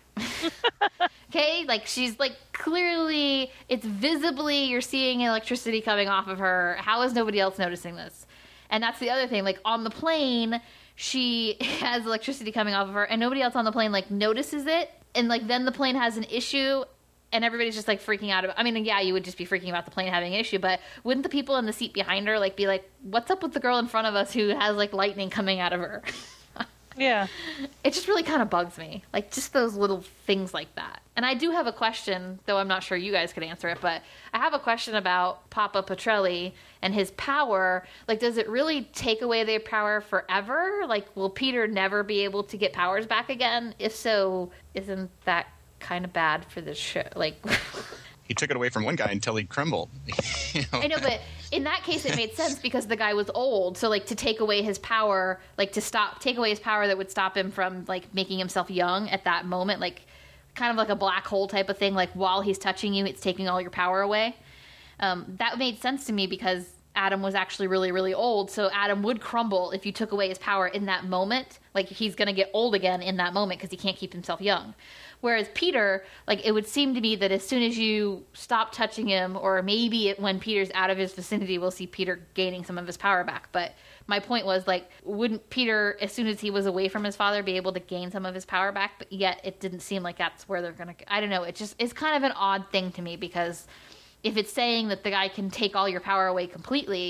Okay, like she's like clearly, it's visibly you're seeing electricity coming off of her. How is nobody else noticing this? And that's the other thing. Like on the plane, she has electricity coming off of her, and nobody else on the plane like notices it. And like then the plane has an issue, and everybody's just like freaking out. About, I mean, yeah, you would just be freaking about the plane having an issue, but wouldn't the people in the seat behind her like be like, "What's up with the girl in front of us who has like lightning coming out of her?" Yeah. It just really kind of bugs me. Like, just those little things like that. And I do have a question, though I'm not sure you guys could answer it, but I have a question about Papa Petrelli and his power. Like, does it really take away their power forever? Like, will Peter never be able to get powers back again? If so, isn't that kind of bad for the show? Like... He took it away from one guy until he crumbled. You know? I know, but in that case, it made sense because the guy was old. So, like, to take away his power, like, to stop, take away his power that would stop him from, like, making himself young at that moment, like, kind of like a black hole type of thing. Like, while he's touching you, it's taking all your power away. Um, that made sense to me because Adam was actually really, really old. So, Adam would crumble if you took away his power in that moment. Like, he's going to get old again in that moment because he can't keep himself young. Whereas Peter, like, it would seem to me that as soon as you stop touching him, or maybe it, when Peter's out of his vicinity, we'll see Peter gaining some of his power back. But my point was, like, wouldn't Peter, as soon as he was away from his father, be able to gain some of his power back? But yet it didn't seem like that's where they're going to... I don't know. It just it's kind of an odd thing to me because if it's saying that the guy can take all your power away completely,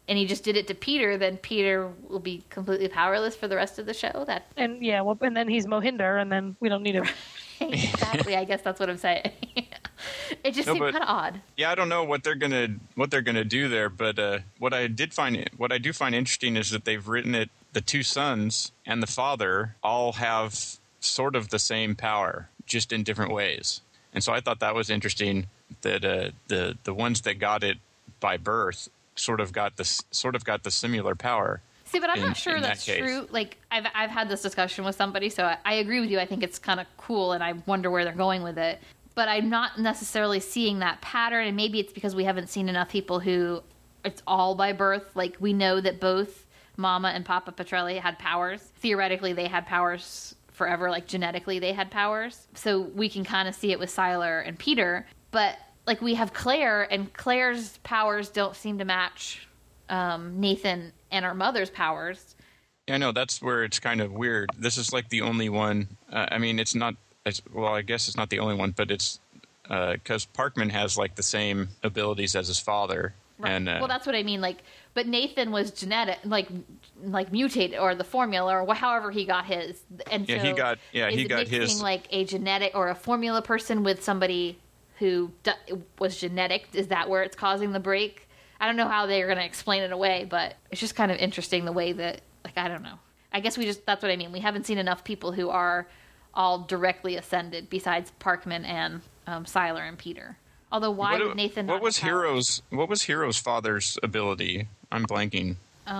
and he just did it to Peter, then Peter will be completely powerless for the rest of the show. That And yeah, well, and then he's Mohinder, and then we don't need him. exactly. I guess that's what I'm saying. It just No, seemed but- kind of odd. Yeah, I don't know what they're gonna what they're gonna do there, but uh, what I did find what I do find interesting is that they've written it. The two sons and the father all have sort of the same power, just in different ways. And so I thought that was interesting that uh, the the ones that got it by birth sort of got this sort of got the similar power. See, but I'm in- not sure in that that's case. true. Like, I've I've had this discussion with somebody, so I, I agree with you. I think it's kind of cool, and I wonder where they're going with it. But I'm not necessarily seeing that pattern, and maybe it's because we haven't seen enough people who it's all by birth. Like, we know that both Mama and Papa Petrelli had powers. Theoretically, they had powers forever. Like, genetically, they had powers. So we can kind of see it with Siler and Peter. But, like, we have Claire, and Claire's powers don't seem to match um, Nathan and our mother's powers. Yeah, I know that's where it's kind of weird. This is like the only one. Uh, I mean, it's not. It's, well, I guess it's not the only one, but it's because uh, Parkman has like the same abilities as his father. Right. And uh, well, that's what I mean. Like, but Nathan was genetic, like, like mutated, or the formula, or wh- however he got his. And Yeah, so he got- yeah, is he it got mixing, his- like a genetic or a formula person with somebody who d- was genetic. Is that where it's causing the break? I don't know how they're going to explain it away, but it's just kind of interesting the way that, like, I don't know. I guess we just that's what I mean. We haven't seen enough people who are all directly ascended besides Parkman and um, Siler and Peter. Although, why what, would Nathan? What not was have powers? Hero's? What was Hero's father's ability? I'm blanking.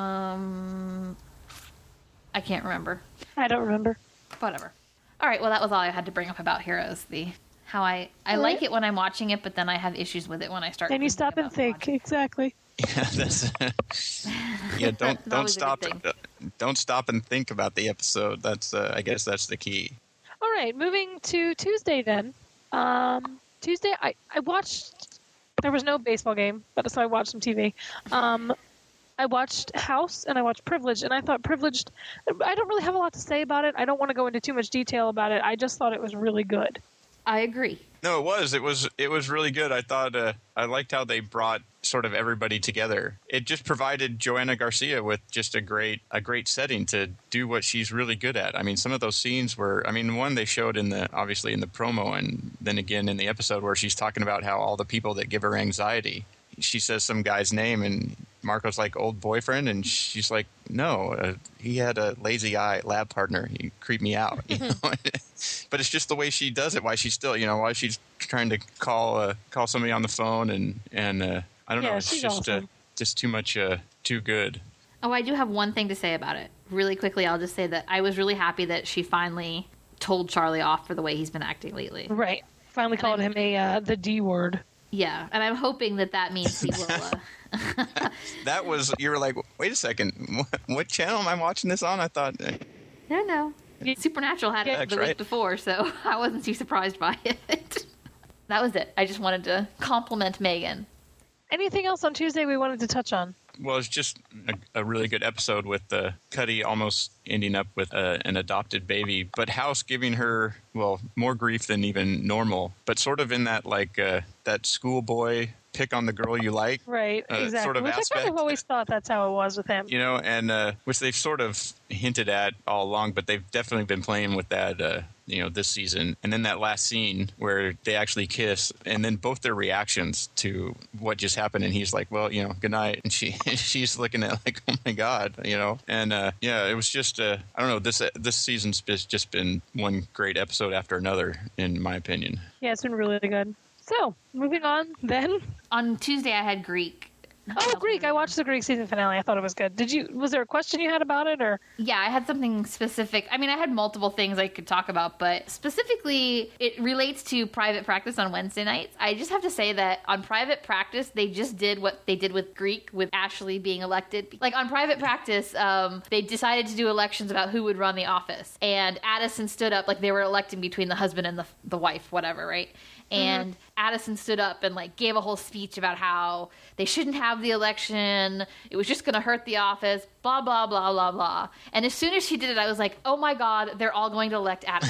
Um, I can't remember. I don't remember. Whatever. All right. Well, that was all I had to bring up about Heroes. The how I I All like right. it when I'm watching it, but then I have issues with it when I start. Then you thinking stop and about think. watching. Exactly. Yeah, that's. yeah, don't Not don't always a good stop. thing. Don't stop and think about the episode. That's. Uh, I guess that's the key. All right, moving to Tuesday then. Um, Tuesday, I, I watched. There was no baseball game, but so I watched some T V. Um, I watched House and I watched Privileged, and I thought Privileged. I don't really have a lot to say about it. I don't want to go into too much detail about it. I just thought it was really good. I agree. No, it was. It was. It was really good. I thought. Uh, I liked how they brought sort of everybody together. It just provided Joanna Garcia with just a great, a great setting to do what she's really good at. I mean, some of those scenes were. I mean, one they showed in the obviously in the promo, and then again in the episode where she's talking about how all the people that give her anxiety. She says some guy's name, and Marco's like, old boyfriend, and she's like, no, uh, he had a lazy eye lab partner. He creeped me out. You know? But it's just the way she does it. Why she's still, you know, why she's trying to call uh, call somebody on the phone, and and uh, I don't Yeah, know. It's she's just uh, awesome. just too much, uh, too good. Oh, I do have one thing to say about it. Really quickly, I'll just say that I was really happy that she finally told Charlie off for the way he's been acting lately. Right. Finally called him a uh, the D word. Yeah, and I'm hoping that that means he will. Uh, That was you were like, wait a second, what, what channel am I watching this on? I thought. Uh, no, no. Supernatural had it That's the right. week before, so I wasn't too surprised by it. That was it. I just wanted to compliment Megan. Anything else on Tuesday we wanted to touch on? Well, it's just a, a really good episode with uh, Cuddy almost ending up with uh, an adopted baby, but House giving her, well, more grief than even normal, but sort of in that, like, uh, that schoolboy pick on the girl you like. Right, Uh, exactly. sort of Which I kind aspect. of always thought that's how it was with him. You know, and uh, which they've sort of hinted at all along, but they've definitely been playing with that, uh, you know, this season. And then that last scene where they actually kiss, and then both their reactions to what just happened. And he's like, "Well, you know, good night," and she she's looking at like, "Oh my God," you know. And uh, yeah, it was just uh, I don't know. This uh, this season's just been one great episode after another, in my opinion. Yeah, it's been really good. So, moving on then. On Tuesday, I had Greek. Oh, Greek. I watched the Greek season finale. I thought it was good. Did you? Was there a question you had about it, or? Yeah, I had something specific. I mean, I had multiple things I could talk about, but specifically, it relates to private practice on Wednesday nights. I just have to say that on private practice, they just did what they did with Greek, with Ashley being elected. Like, on private practice, um, they decided to do elections about who would run the office. And Addison stood up, like, they were electing between the husband and the, the wife, whatever, right? And mm-hmm. Addison stood up and like gave a whole speech about how they shouldn't have the election. It was just going to hurt the office, blah, blah, blah, blah, blah. And as soon as she did it, I was like, oh my God, they're all going to elect Addison.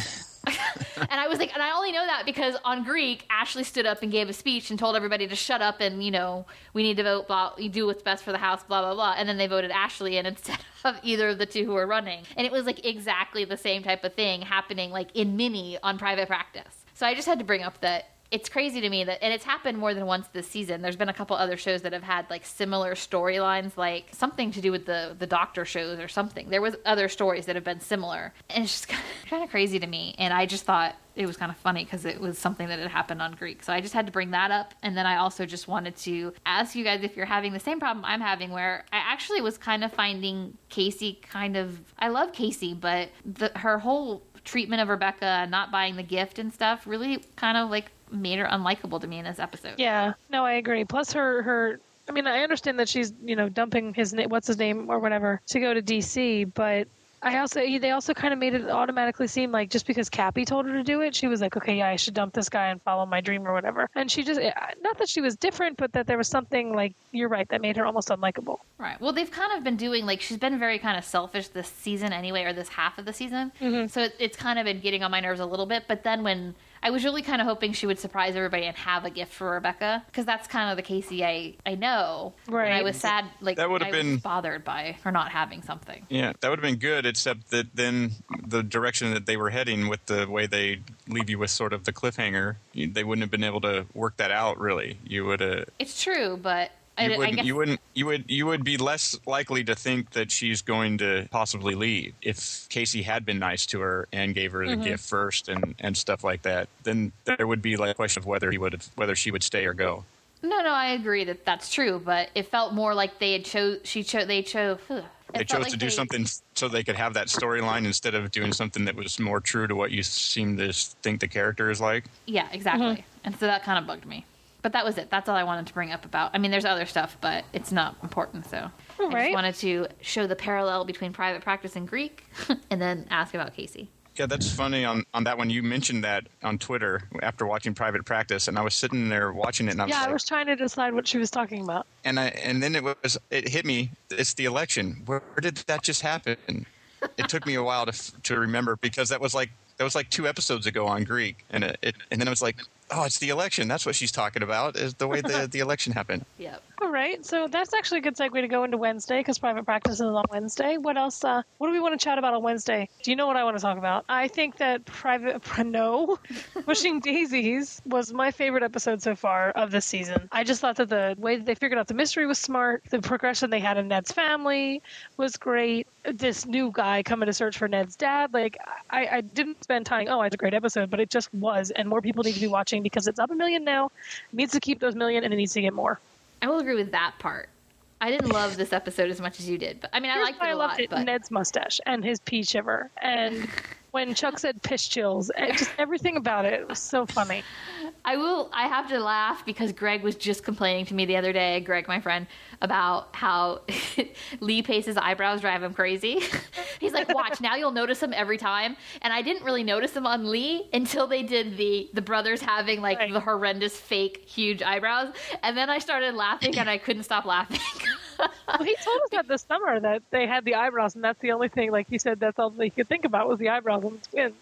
And I was like, and I only know that because on Greek, Ashley stood up and gave a speech and told everybody to shut up and, you know, we need to vote, blah, you do what's best for the house, blah, blah, blah. And then they voted Ashley in instead of either of the two who were running. And it was like exactly the same type of thing happening like in mini on Private Practice. So I just had to bring up that it's crazy to me that, and it's happened more than once this season. There's been a couple other shows that have had like similar storylines, like something to do with the, the doctor shows or something. There was other stories that have been similar, and it's just kind of crazy to me. And I just thought it was kind of funny because it was something that had happened on Greek. So I just had to bring that up. And then I also just wanted to ask you guys if you're having the same problem I'm having, where I actually was kind of finding Casey kind of, I love Casey, but the, her whole treatment of Rebecca not buying the gift and stuff really kind of like made her unlikable to me in this episode. Yeah, no, I agree. Plus her, her, I mean, I understand that she's, you know, dumping his name, what's his name or whatever, to go to D C, but I also, they also kind of made it automatically seem like just because Cappy told her to do it, she was like, okay, yeah, I should dump this guy and follow my dream or whatever. And she just, not that she was different, but that there was something like, you're right, that made her almost unlikable. Right. Well, they've kind of been doing, like, she's been very kind of selfish this season anyway, or this half of the season. Mm-hmm. So it, it's kind of been getting on my nerves a little bit. But then when I was really kind of hoping she would surprise everybody and have a gift for Rebecca, because that's kind of the Casey I, I know. Right. And I was sad, like, that would I have been was bothered by her not having something. Yeah, that would have been good, except that then the direction that they were heading with the way they leave you with sort of the cliffhanger, you, they wouldn't have been able to work that out, really. You would have... It's true, but... You, I, would, I guess... you wouldn't. You would. You would be less likely to think that she's going to possibly leave if Casey had been nice to her and gave her the Mm-hmm. gift first and, and stuff like that. Then there would be like a question of whether he would have, whether she would stay or go. No, no, I agree that that's true, but it felt more like they had chose. She chose. They chose. They chose like to do they, something so they could have that storyline instead of doing something that was more true to what you seem to think the character is like. Yeah, exactly. Mm-hmm. And so that kind of bugged me. But that was it. That's all I wanted to bring up about. I mean, there's other stuff, but it's not important. So All I right. just wanted to show the parallel between Private Practice and Greek, and then ask about Casey. Yeah, that's funny on, on that one. You mentioned that on Twitter after watching Private Practice, and I was sitting there watching it, and I was Yeah, like, I was trying to decide what she was talking about. and I and then it was it hit me. It's the election. Where, where did that just happen? It took me a while to to remember because that was like that was like two episodes ago on Greek, and it, it and then I was like, oh, it's the election. That's what she's talking about. Is the way the the election happened. Yep. All right, so that's actually a good segue to go into Wednesday because Private Practice is on Wednesday. What else? Uh, what do we want to chat about on Wednesday? Do you know what I want to talk about? I think that Private No, Pushing Daisies was my favorite episode so far of this season. I just thought that the way that they figured out the mystery was smart. The progression they had in Ned's family was great. This new guy coming to search for Ned's dad, like I, I didn't spend time. Oh, it's a great episode, but it just was, and more people need to be watching because it's up a million now. It needs to keep those million, and it needs to get more. I will agree with that part. I didn't love this episode as much as you did, but I mean, I Here's liked why it a I lot. loved it. But Ned's mustache and his pea shiver, and when Chuck said piss chills, and just everything about it was so funny. I will. I have to laugh because Greg was just complaining to me the other day, Greg, my friend, about how Lee Pace's eyebrows drive him crazy. He's like, watch, now you'll notice them every time. And I didn't really notice them on Lee until they did the, the brothers having like Right. the horrendous fake huge eyebrows. And then I started laughing and I couldn't stop laughing. Well, he told us that this summer that they had the eyebrows, and that's the only thing. Like he said, that's all they could think about was the eyebrows on the twins.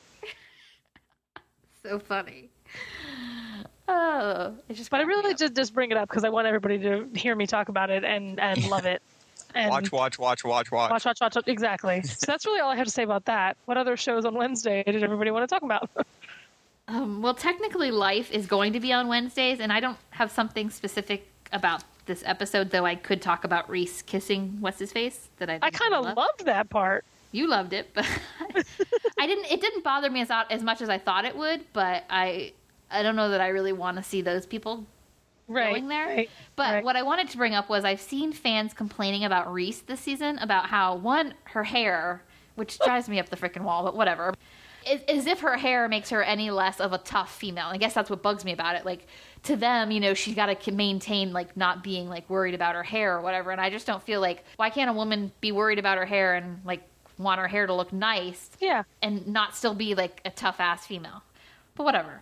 So funny. Oh, it's just. But I cracked me really up. just just bring it up because I want everybody to hear me talk about it and and love it. And Watch, watch, watch, watch, watch. watch, watch, watch. Exactly. So that's really all I have to say about that. What other shows on Wednesday did everybody want to talk about? Um, well, technically, Life is going to be on Wednesdays, and I don't have something specific about this episode, though I could talk about Reese kissing what's his face that I. I kind of love. loved that part. You loved it, but I didn't. It didn't bother me as as much as I thought it would. But I, I don't know that I really want to see those people Right. going there. Right. But right. what I wanted to bring up was I've seen fans complaining about Reese this season about how one her hair, which drives me up the freaking wall, but whatever. As if her hair makes her any less of a tough female. I guess that's what bugs me about it. Like, to them, you know, she's got to maintain, like, not being, like, worried about her hair or whatever. And I just don't feel like, why can't a woman be worried about her hair and, like, want her hair to look nice Yeah. and not still be, like, a tough-ass female? But whatever.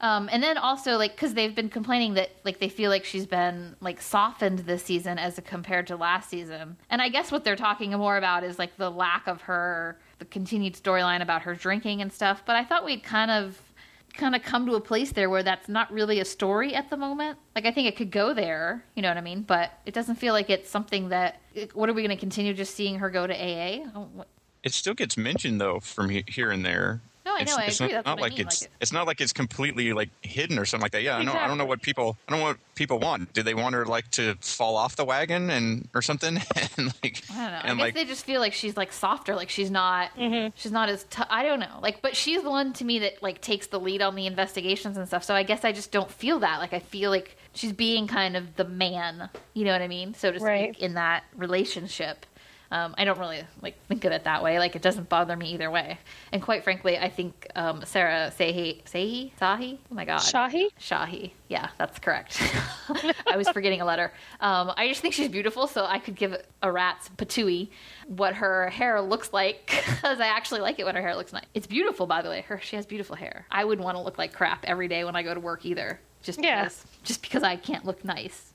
Um, and then also, like, because they've been complaining that, like, they feel like she's been, like, softened this season as compared to last season. And I guess what they're talking more about is, like, the lack of her, the continued storyline about her drinking and stuff. But I thought we'd kind of, kind of come to a place there where that's not really a story at the moment. Like, I think it could go there, you know what I mean? But it doesn't feel like it's something that, what are we going to continue just seeing her go to A A? Oh, what? It still gets mentioned, though, from he- here and there. No, I It's, know. I it's agree. not, That's not what like I mean. it's Like it, it's not like it's completely like hidden or something like that. Yeah, I don't I don't know what people I don't know what people want. Do they want her like to fall off the wagon and or something? and like I don't know. and I guess like they just feel like she's like softer. Like she's not. Mm-hmm. She's not as. T- I don't know. Like, but she's the one to me that like takes the lead on the investigations and stuff. So I guess I just don't feel that. Like I feel like she's being kind of the man. You know what I mean? So to Right. speak, in that relationship. Um, I don't really like think of it that way. Like it doesn't bother me either way. And quite frankly, I think um, Sarah Sahi, Sahi, Sahi. Oh my God, Shahi? Shahi. Yeah, that's correct. I was forgetting a letter. Um, I just think she's beautiful, so I could give a rat's patooey what her hair looks like because I actually like it when her hair looks nice. It's beautiful, by the way. Her she has beautiful hair. I wouldn't want to look like crap every day when I go to work either. Just because, Yeah. just because I can't look nice.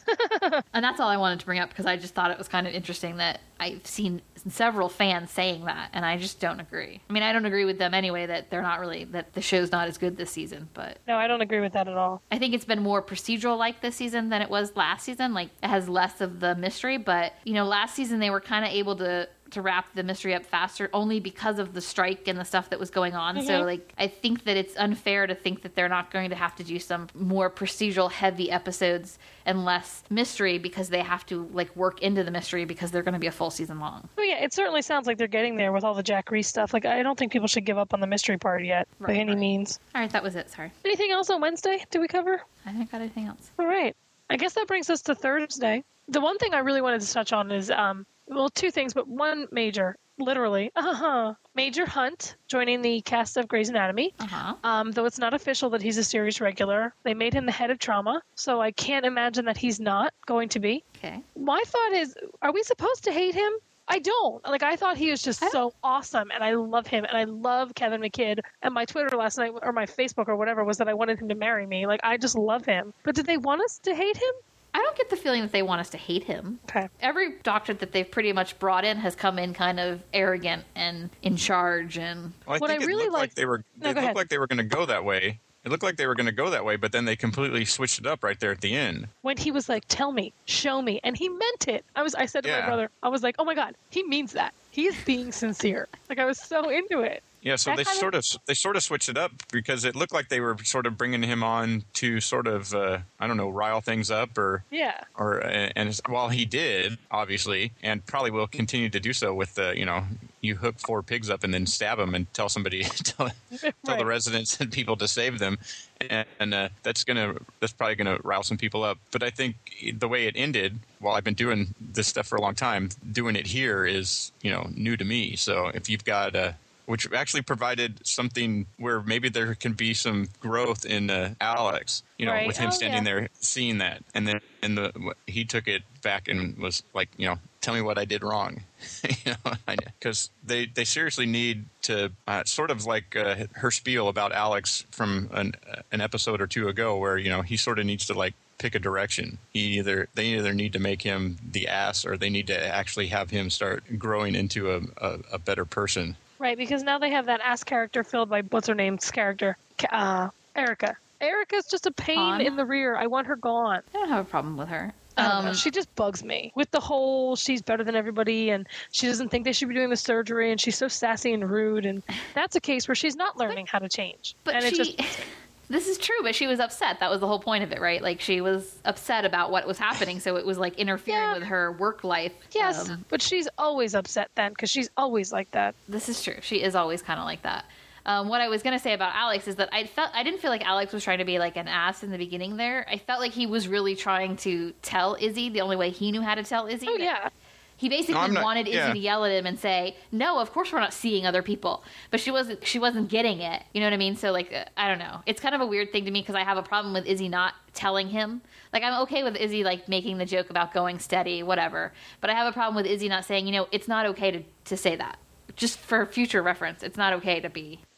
And that's all I wanted to bring up because I just thought it was kind of interesting that I've seen several fans saying that, and I just don't agree. I mean, I don't agree with them anyway that they're not really, that the show's not as good this season, but No, I don't agree with that at all. I think it's been more procedural like this season than it was last season. Like, it has less of the mystery, but, you know, last season they were kind of able to to wrap the mystery up faster only because of the strike and the stuff that was going on. Mm-hmm. So, like, I think that it's unfair to think that they're not going to have to do some more procedural heavy episodes and less mystery because they have to, like, work into the mystery because they're going to be a full season long. Oh yeah, it certainly sounds like they're getting there with all the Jack Reese stuff. Like, I don't think people should give up on the mystery part yet, by Right, any right. means. All right, that was it. Sorry. Anything else on Wednesday? Did we cover? I haven't got anything else. All right. I guess that brings us to Thursday. The one thing I really wanted to touch on is, um, well, two things, but one major, literally. Uh-huh. Major Hunt joining the cast of Grey's Anatomy. Uh-huh. Um, though it's not official that he's a series regular. They made him the head of trauma, so I can't imagine that he's not going to be. Okay. My thought is, are we supposed to hate him? I don't. Like, I thought he was just so awesome, and I love him, and I love Kevin McKidd. And my Twitter last night, or my Facebook or whatever, was that I wanted him to marry me. Like, I just love him. But did they want us to hate him? I don't get the feeling that they want us to hate him. Okay. Every doctor that they've pretty much brought in has come in kind of arrogant and in charge, and well, I What think I it really looked like like- they were No, they go looked ahead. like they were going to go that way. It looked like they were going to go that way, but then they completely switched it up right there at the end. When he was like, tell me, show me. And he meant it. I was. I said to my Yeah. brother, I was like, oh my God, he means that. He is being sincere. Like, I was so into it. Yeah, so That they kind of- sort of they sort of switched it up because it looked like they were sort of bringing him on to sort of uh, I don't know, rile things up or Yeah. or and and while he did obviously and probably will continue to do so with the you know you hook four pigs up and then stab them and tell somebody tell, tell the Right. residents and people to save them and, and uh, that's gonna that's probably gonna rile some people up. But I think the way it ended, while I've been doing this stuff for a long time, doing it here is you know new to me. So if you've got a which actually provided something where maybe there can be some growth in uh, Alex, you know, Right. with him Oh, standing yeah. there seeing that, and then and the he took it back and was like, you know, tell me what I did wrong, you know, because they they seriously need to uh, sort of like uh, her spiel about Alex from an an episode or two ago, where you know he sort of needs to like pick a direction. He either they either need to make him the ass, or they need to actually have him start growing into a a, a better person. Right, because now they have that ass character filled by, what's her name's character? Ca- Uh, Erica. Erica's just a pain Fawn? in the rear. I want her gone. I don't have a problem with her. I don't know. Um, She just bugs me with the whole she's better than everybody and she doesn't think they should be doing the surgery and she's so sassy and rude, and that's a case where she's not learning how to change. But and it she, just this is true, but she was upset. That was the whole point of it, right? Like, she was upset about what was happening, so it was, like, interfering Yeah. with her work life. yes, Um, but she's always upset then because she's always like that. this is true. She is always kind of like that. Um, what I was going to say about Alex is that I felt I didn't feel like Alex was trying to be, like, an ass in the beginning there. I felt like he was really trying to tell Izzy the only way he knew how to tell Izzy. Oh that- yeah, He basically No, I'm not- wanted Izzy yeah. to yell at him and say, "No, of course we're not seeing other people." But she wasn't. She wasn't getting it. You know what I mean? So, like, uh, I don't know. It's kind of a weird thing to me because I have a problem with Izzy not telling him. Like, I'm okay with Izzy like making the joke about going steady, whatever. But I have a problem with Izzy not saying, you know, it's not okay to to say that. Just for future reference, it's not okay to be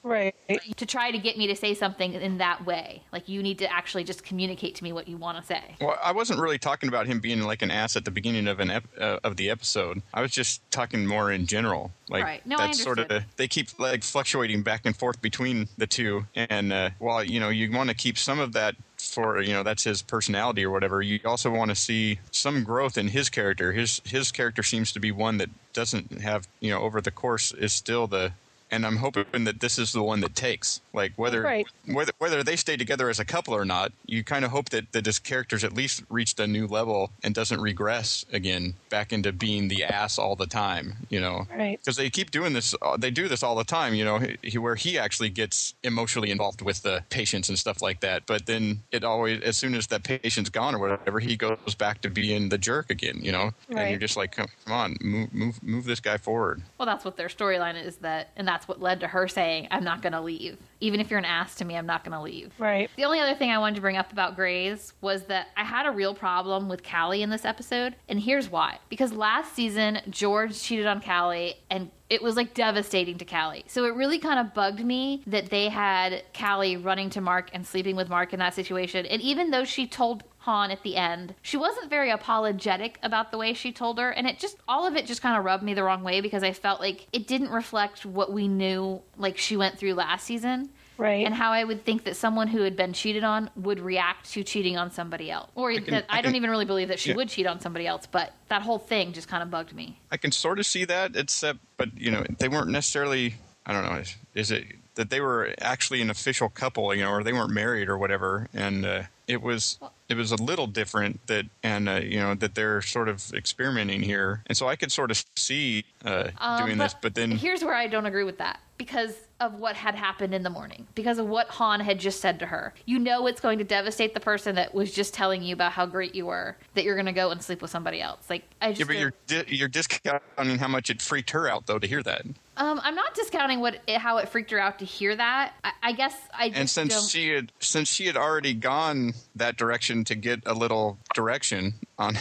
Right. to try to get me to say something in that way. Like, you need to actually just communicate to me what you want to say. Well, I wasn't really talking about him being like an ass at the beginning of an ep- uh, of the episode. I was just talking more in general. Like, Right. No, I that's sort of understood. they keep like fluctuating back and forth between the two, and uh, while you know you want to keep some of that for you know that's his personality or whatever, you also want to see some growth in his character. His his character seems to be one that doesn't have you know over the course is still the. And I'm hoping that this is the one that takes. Like whether Right. whether whether they stay together as a couple or not, you kind of hope that, that his character's at least reached a new level and doesn't regress again back into being the ass all the time. You know, Right. because they keep doing this. uh, They do this all the time. You know, he, where he actually gets emotionally involved with the patients and stuff like that. But then it always, as soon as that patient's gone or whatever, he goes back to being the jerk again. You know, and Right. you're just like, come, come on, move move move this guy forward. Well, that's what their storyline is, that, and that's what led to her saying, I'm not going to leave. Even if you're an ass to me, I'm not going to leave. Right. The only other thing I wanted to bring up about Grey's was that I had a real problem with Callie in this episode, and here's why. Because last season, George cheated on Callie, and it was like devastating to Callie. So it really kind of bugged me that they had Callie running to Mark and sleeping with Mark in that situation. And even though she told Han at the end, she wasn't very apologetic about the way she told her, and it just all of it just kind of rubbed me the wrong way because I felt like it didn't reflect what we knew like she went through last season. Right. And how I would think that someone who had been cheated on would react to cheating on somebody else. Or can- that I, I don't can- even really believe that she yeah. would cheat on somebody else, but that whole thing just kind of bugged me. I can sort of see that, except, but you know, they weren't necessarily. I don't know. Is, is it that they were actually an official couple, you know, or they weren't married or whatever, and uh, it was it was a little different that, and uh, you know, that they're sort of experimenting here, and so I could sort of see uh, Um, doing this, but then here's where I don't agree with that because of what had happened in the morning, because of what Han had just said to her. You know it's going to devastate the person that was just telling you about how great you were, that you're going to go and sleep with somebody else. Like I just yeah, but don't- you're di- you're discounting how much it freaked her out though to hear that. um, I'm not discounting what how it freaked her out to hear that. I, I guess I just And since don't. she had since she had already gone that direction to get a little direction on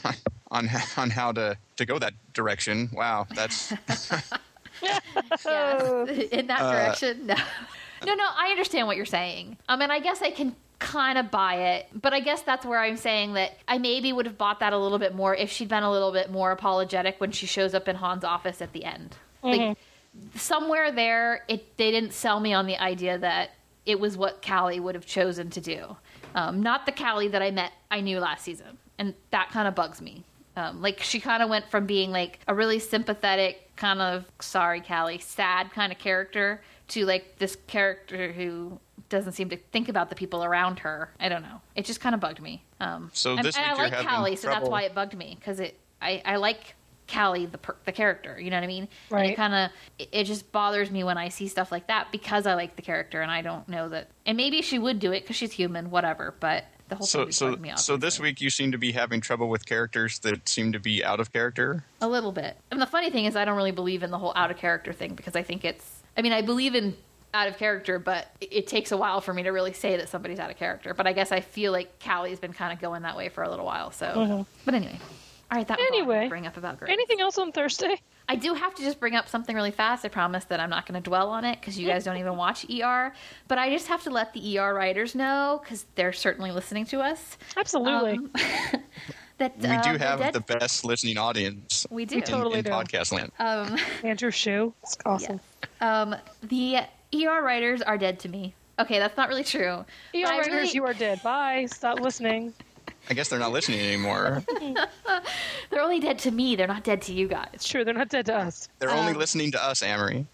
on on how to, to go that direction, wow, that's Yes, in that Uh, direction. No. no, no, I understand what you're saying. Um, and I guess I can kind of buy it, but I guess that's where I'm saying that I maybe would have bought that a little bit more if she'd been a little bit more apologetic when she shows up in Han's office at the end. Like somewhere there, it they didn't sell me on the idea that it was what Callie would have chosen to do. Um, not the Callie that I met, I knew last season, and that kind of bugs me. Um, like she kind of went from being like a really sympathetic kind of sorry Callie, sad kind of character to like this character who doesn't seem to think about the people around her. I don't know. It just kind of bugged me. Um, So and, this and week I you're like having Callie, so that's trouble- why it bugged me because it. I, I like Callie the per, the character. You know what I mean? And Right. it kind of it, it just bothers me when I see stuff like that because I like the character and I don't know that. And maybe she would do it because she's human, whatever. But the whole so thing just so bugged me out. so this week you seem to be having trouble with characters that seem to be out of character. A little bit. And the funny thing is, I don't really believe in the whole out of character thing because I think it's. I mean, I believe in out of character, but it, it takes a while for me to really say that somebody's out of character. But I guess I feel like Callie's been kind of going that way for a little while. So, Mhm. but anyway, all right. That was all I wanted Anyway, to bring up about Grace. Anything else on Thursday? I do have to just bring up something really fast. I promise that I'm not going to dwell on it because you guys don't even watch E R. But I just have to let the E R writers know because they're certainly listening to us. Absolutely. Um, that We uh, do we're have dead- the best listening audience We do. We in, totally in do. podcast land. Um, Andrew Shue. It's awesome. um, the E R writers are dead to me. Okay, that's not really true. E But R I writers, really- you are dead. Bye. Stop listening. I guess they're not listening anymore. They're only dead to me. They're not dead to you guys. It's true. They're not dead to us. They're only Um, listening to us, Amory.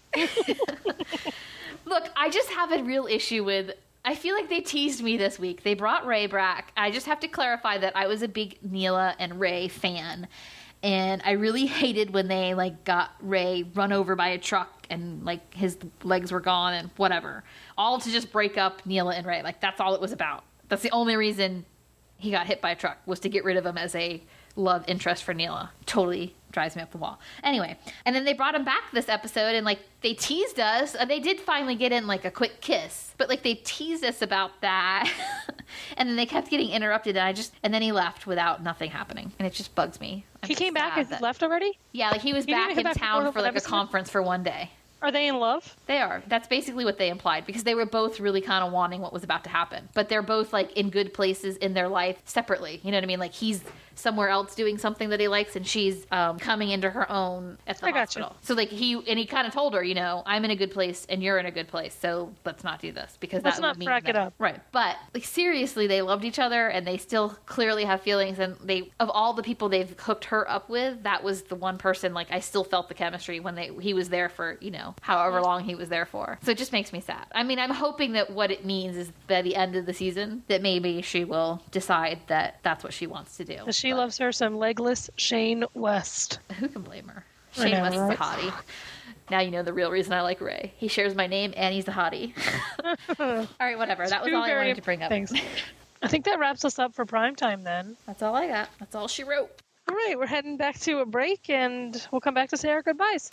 Look, I just have a real issue with. I feel like they teased me this week. They brought Ray back. I just have to clarify that I was a big Neela and Ray fan, and I really hated when they like got Ray run over by a truck and like his legs were gone and whatever, all to just break up Neela and Ray. Like that's all it was about. That's the only reason he got hit by a truck was to get rid of him as a love interest for Neela. Totally drives me up the wall. Anyway, and then they brought him back this episode and like they teased us. Uh, they did finally get in like a quick kiss, but like they teased us about that. And then they kept getting interrupted and I just and then he left without nothing happening and it just bugs me. I'm He just came back sad and that- left already? Yeah, like he was He didn't back get in back for town one for like a episode? conference for one day. Are they in love? They are. That's basically what they implied, because they were both really kind of wanting what was about to happen. But they're both, like, in good places in their life separately. You know what I mean? Like, he's somewhere else doing something that he likes, and she's um, coming into her own at the I hospital. gotcha. So, like, he and he kind of told her, you know, I'm in a good place and you're in a good place, so let's not do this, because Let's that not would mean frack that, it up. Right. But, like, seriously, they loved each other, and they still clearly have feelings, and they, of all the people they've hooked her up with, that was the one person, like, I still felt the chemistry when they he was there for, you know, however long he was there for. So it just makes me sad. I mean, I'm hoping that what it means is by the end of the season that maybe she will decide that that's what she wants to do. Because she But loves her some legless Shane West. who can blame her? I Shane know, West's right? a hottie. Now you know the real reason I like Ray. He shares my name and he's a hottie. All right, whatever. That was Two all I very wanted to bring up. Thanks. I think that wraps us up for prime time then. That's all I got. That's all she wrote. All right, we're heading back to a break, and we'll come back to say our goodbyes.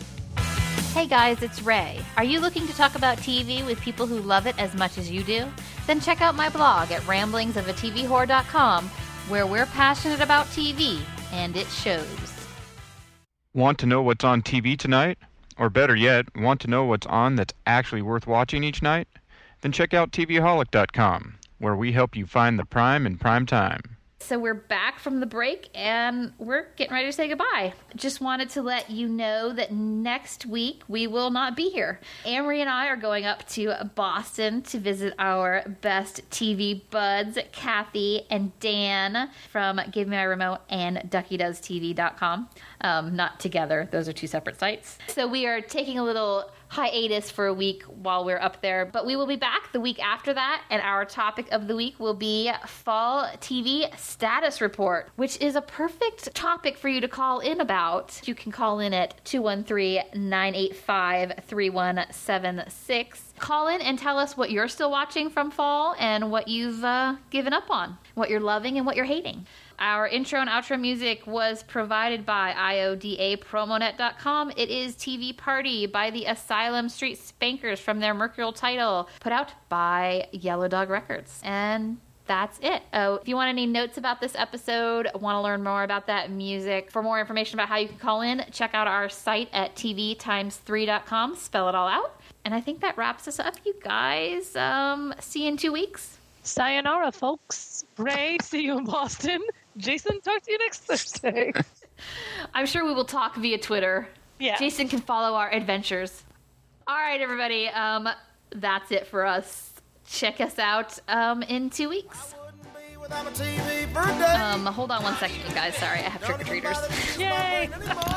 Hey guys, it's Ray. Are you looking to talk about T V with people who love it as much as you do? Then check out my blog at ramblings of a T V whore dot com, where we're passionate about T V, and it shows. Want to know what's on T V tonight? Or better yet, want to know what's on that's actually worth watching each night? Then check out T V holic dot com, where we help you find the prime in prime time. So we're back from the break, and we're getting ready to say goodbye. Just wanted to let you know that next week we will not be here. Amory and I are going up to Boston to visit our best T V buds, Kathy and Dan from Give Me My Remote and Ducky Does T V dot com. Um, not together. Those are two separate sites. So we are taking a little hiatus for a week while we're up there, but we will be back the week after that, and our topic of the week will be Fall T V Status Report, which is a perfect topic for you to call in about. You can call in at two one three, nine eight five, three one seven six. Call in and tell us what you're still watching from fall and what you've uh, given up on, what you're loving and what you're hating. Our intro and outro music was provided by I O D A promonet dot com. It is T V Party by the Asylum Street Spankers from their Mercurial title, put out by Yellow Dog Records. And that's it. Oh, if you want any notes about this episode, want to learn more about that music, for more information about how you can call in, check out our site at T V times three dot com. Spell it all out. And I think that wraps us up, you guys. Um, see you in two weeks. Sayonara, folks. Ray, see you in Boston. Jason, talk to you next Thursday. I'm sure we will talk via Twitter. Yeah. Jason can follow our adventures. All right, everybody. Um, that's it for us. Check us out um, in two weeks. Without a T V for a day. Um, hold on one second, you guys. Sorry, I have trick-or-treaters. Yay!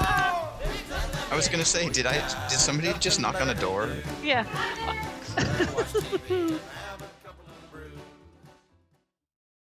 I was gonna say, did I? Did somebody just knock on a door? Yeah.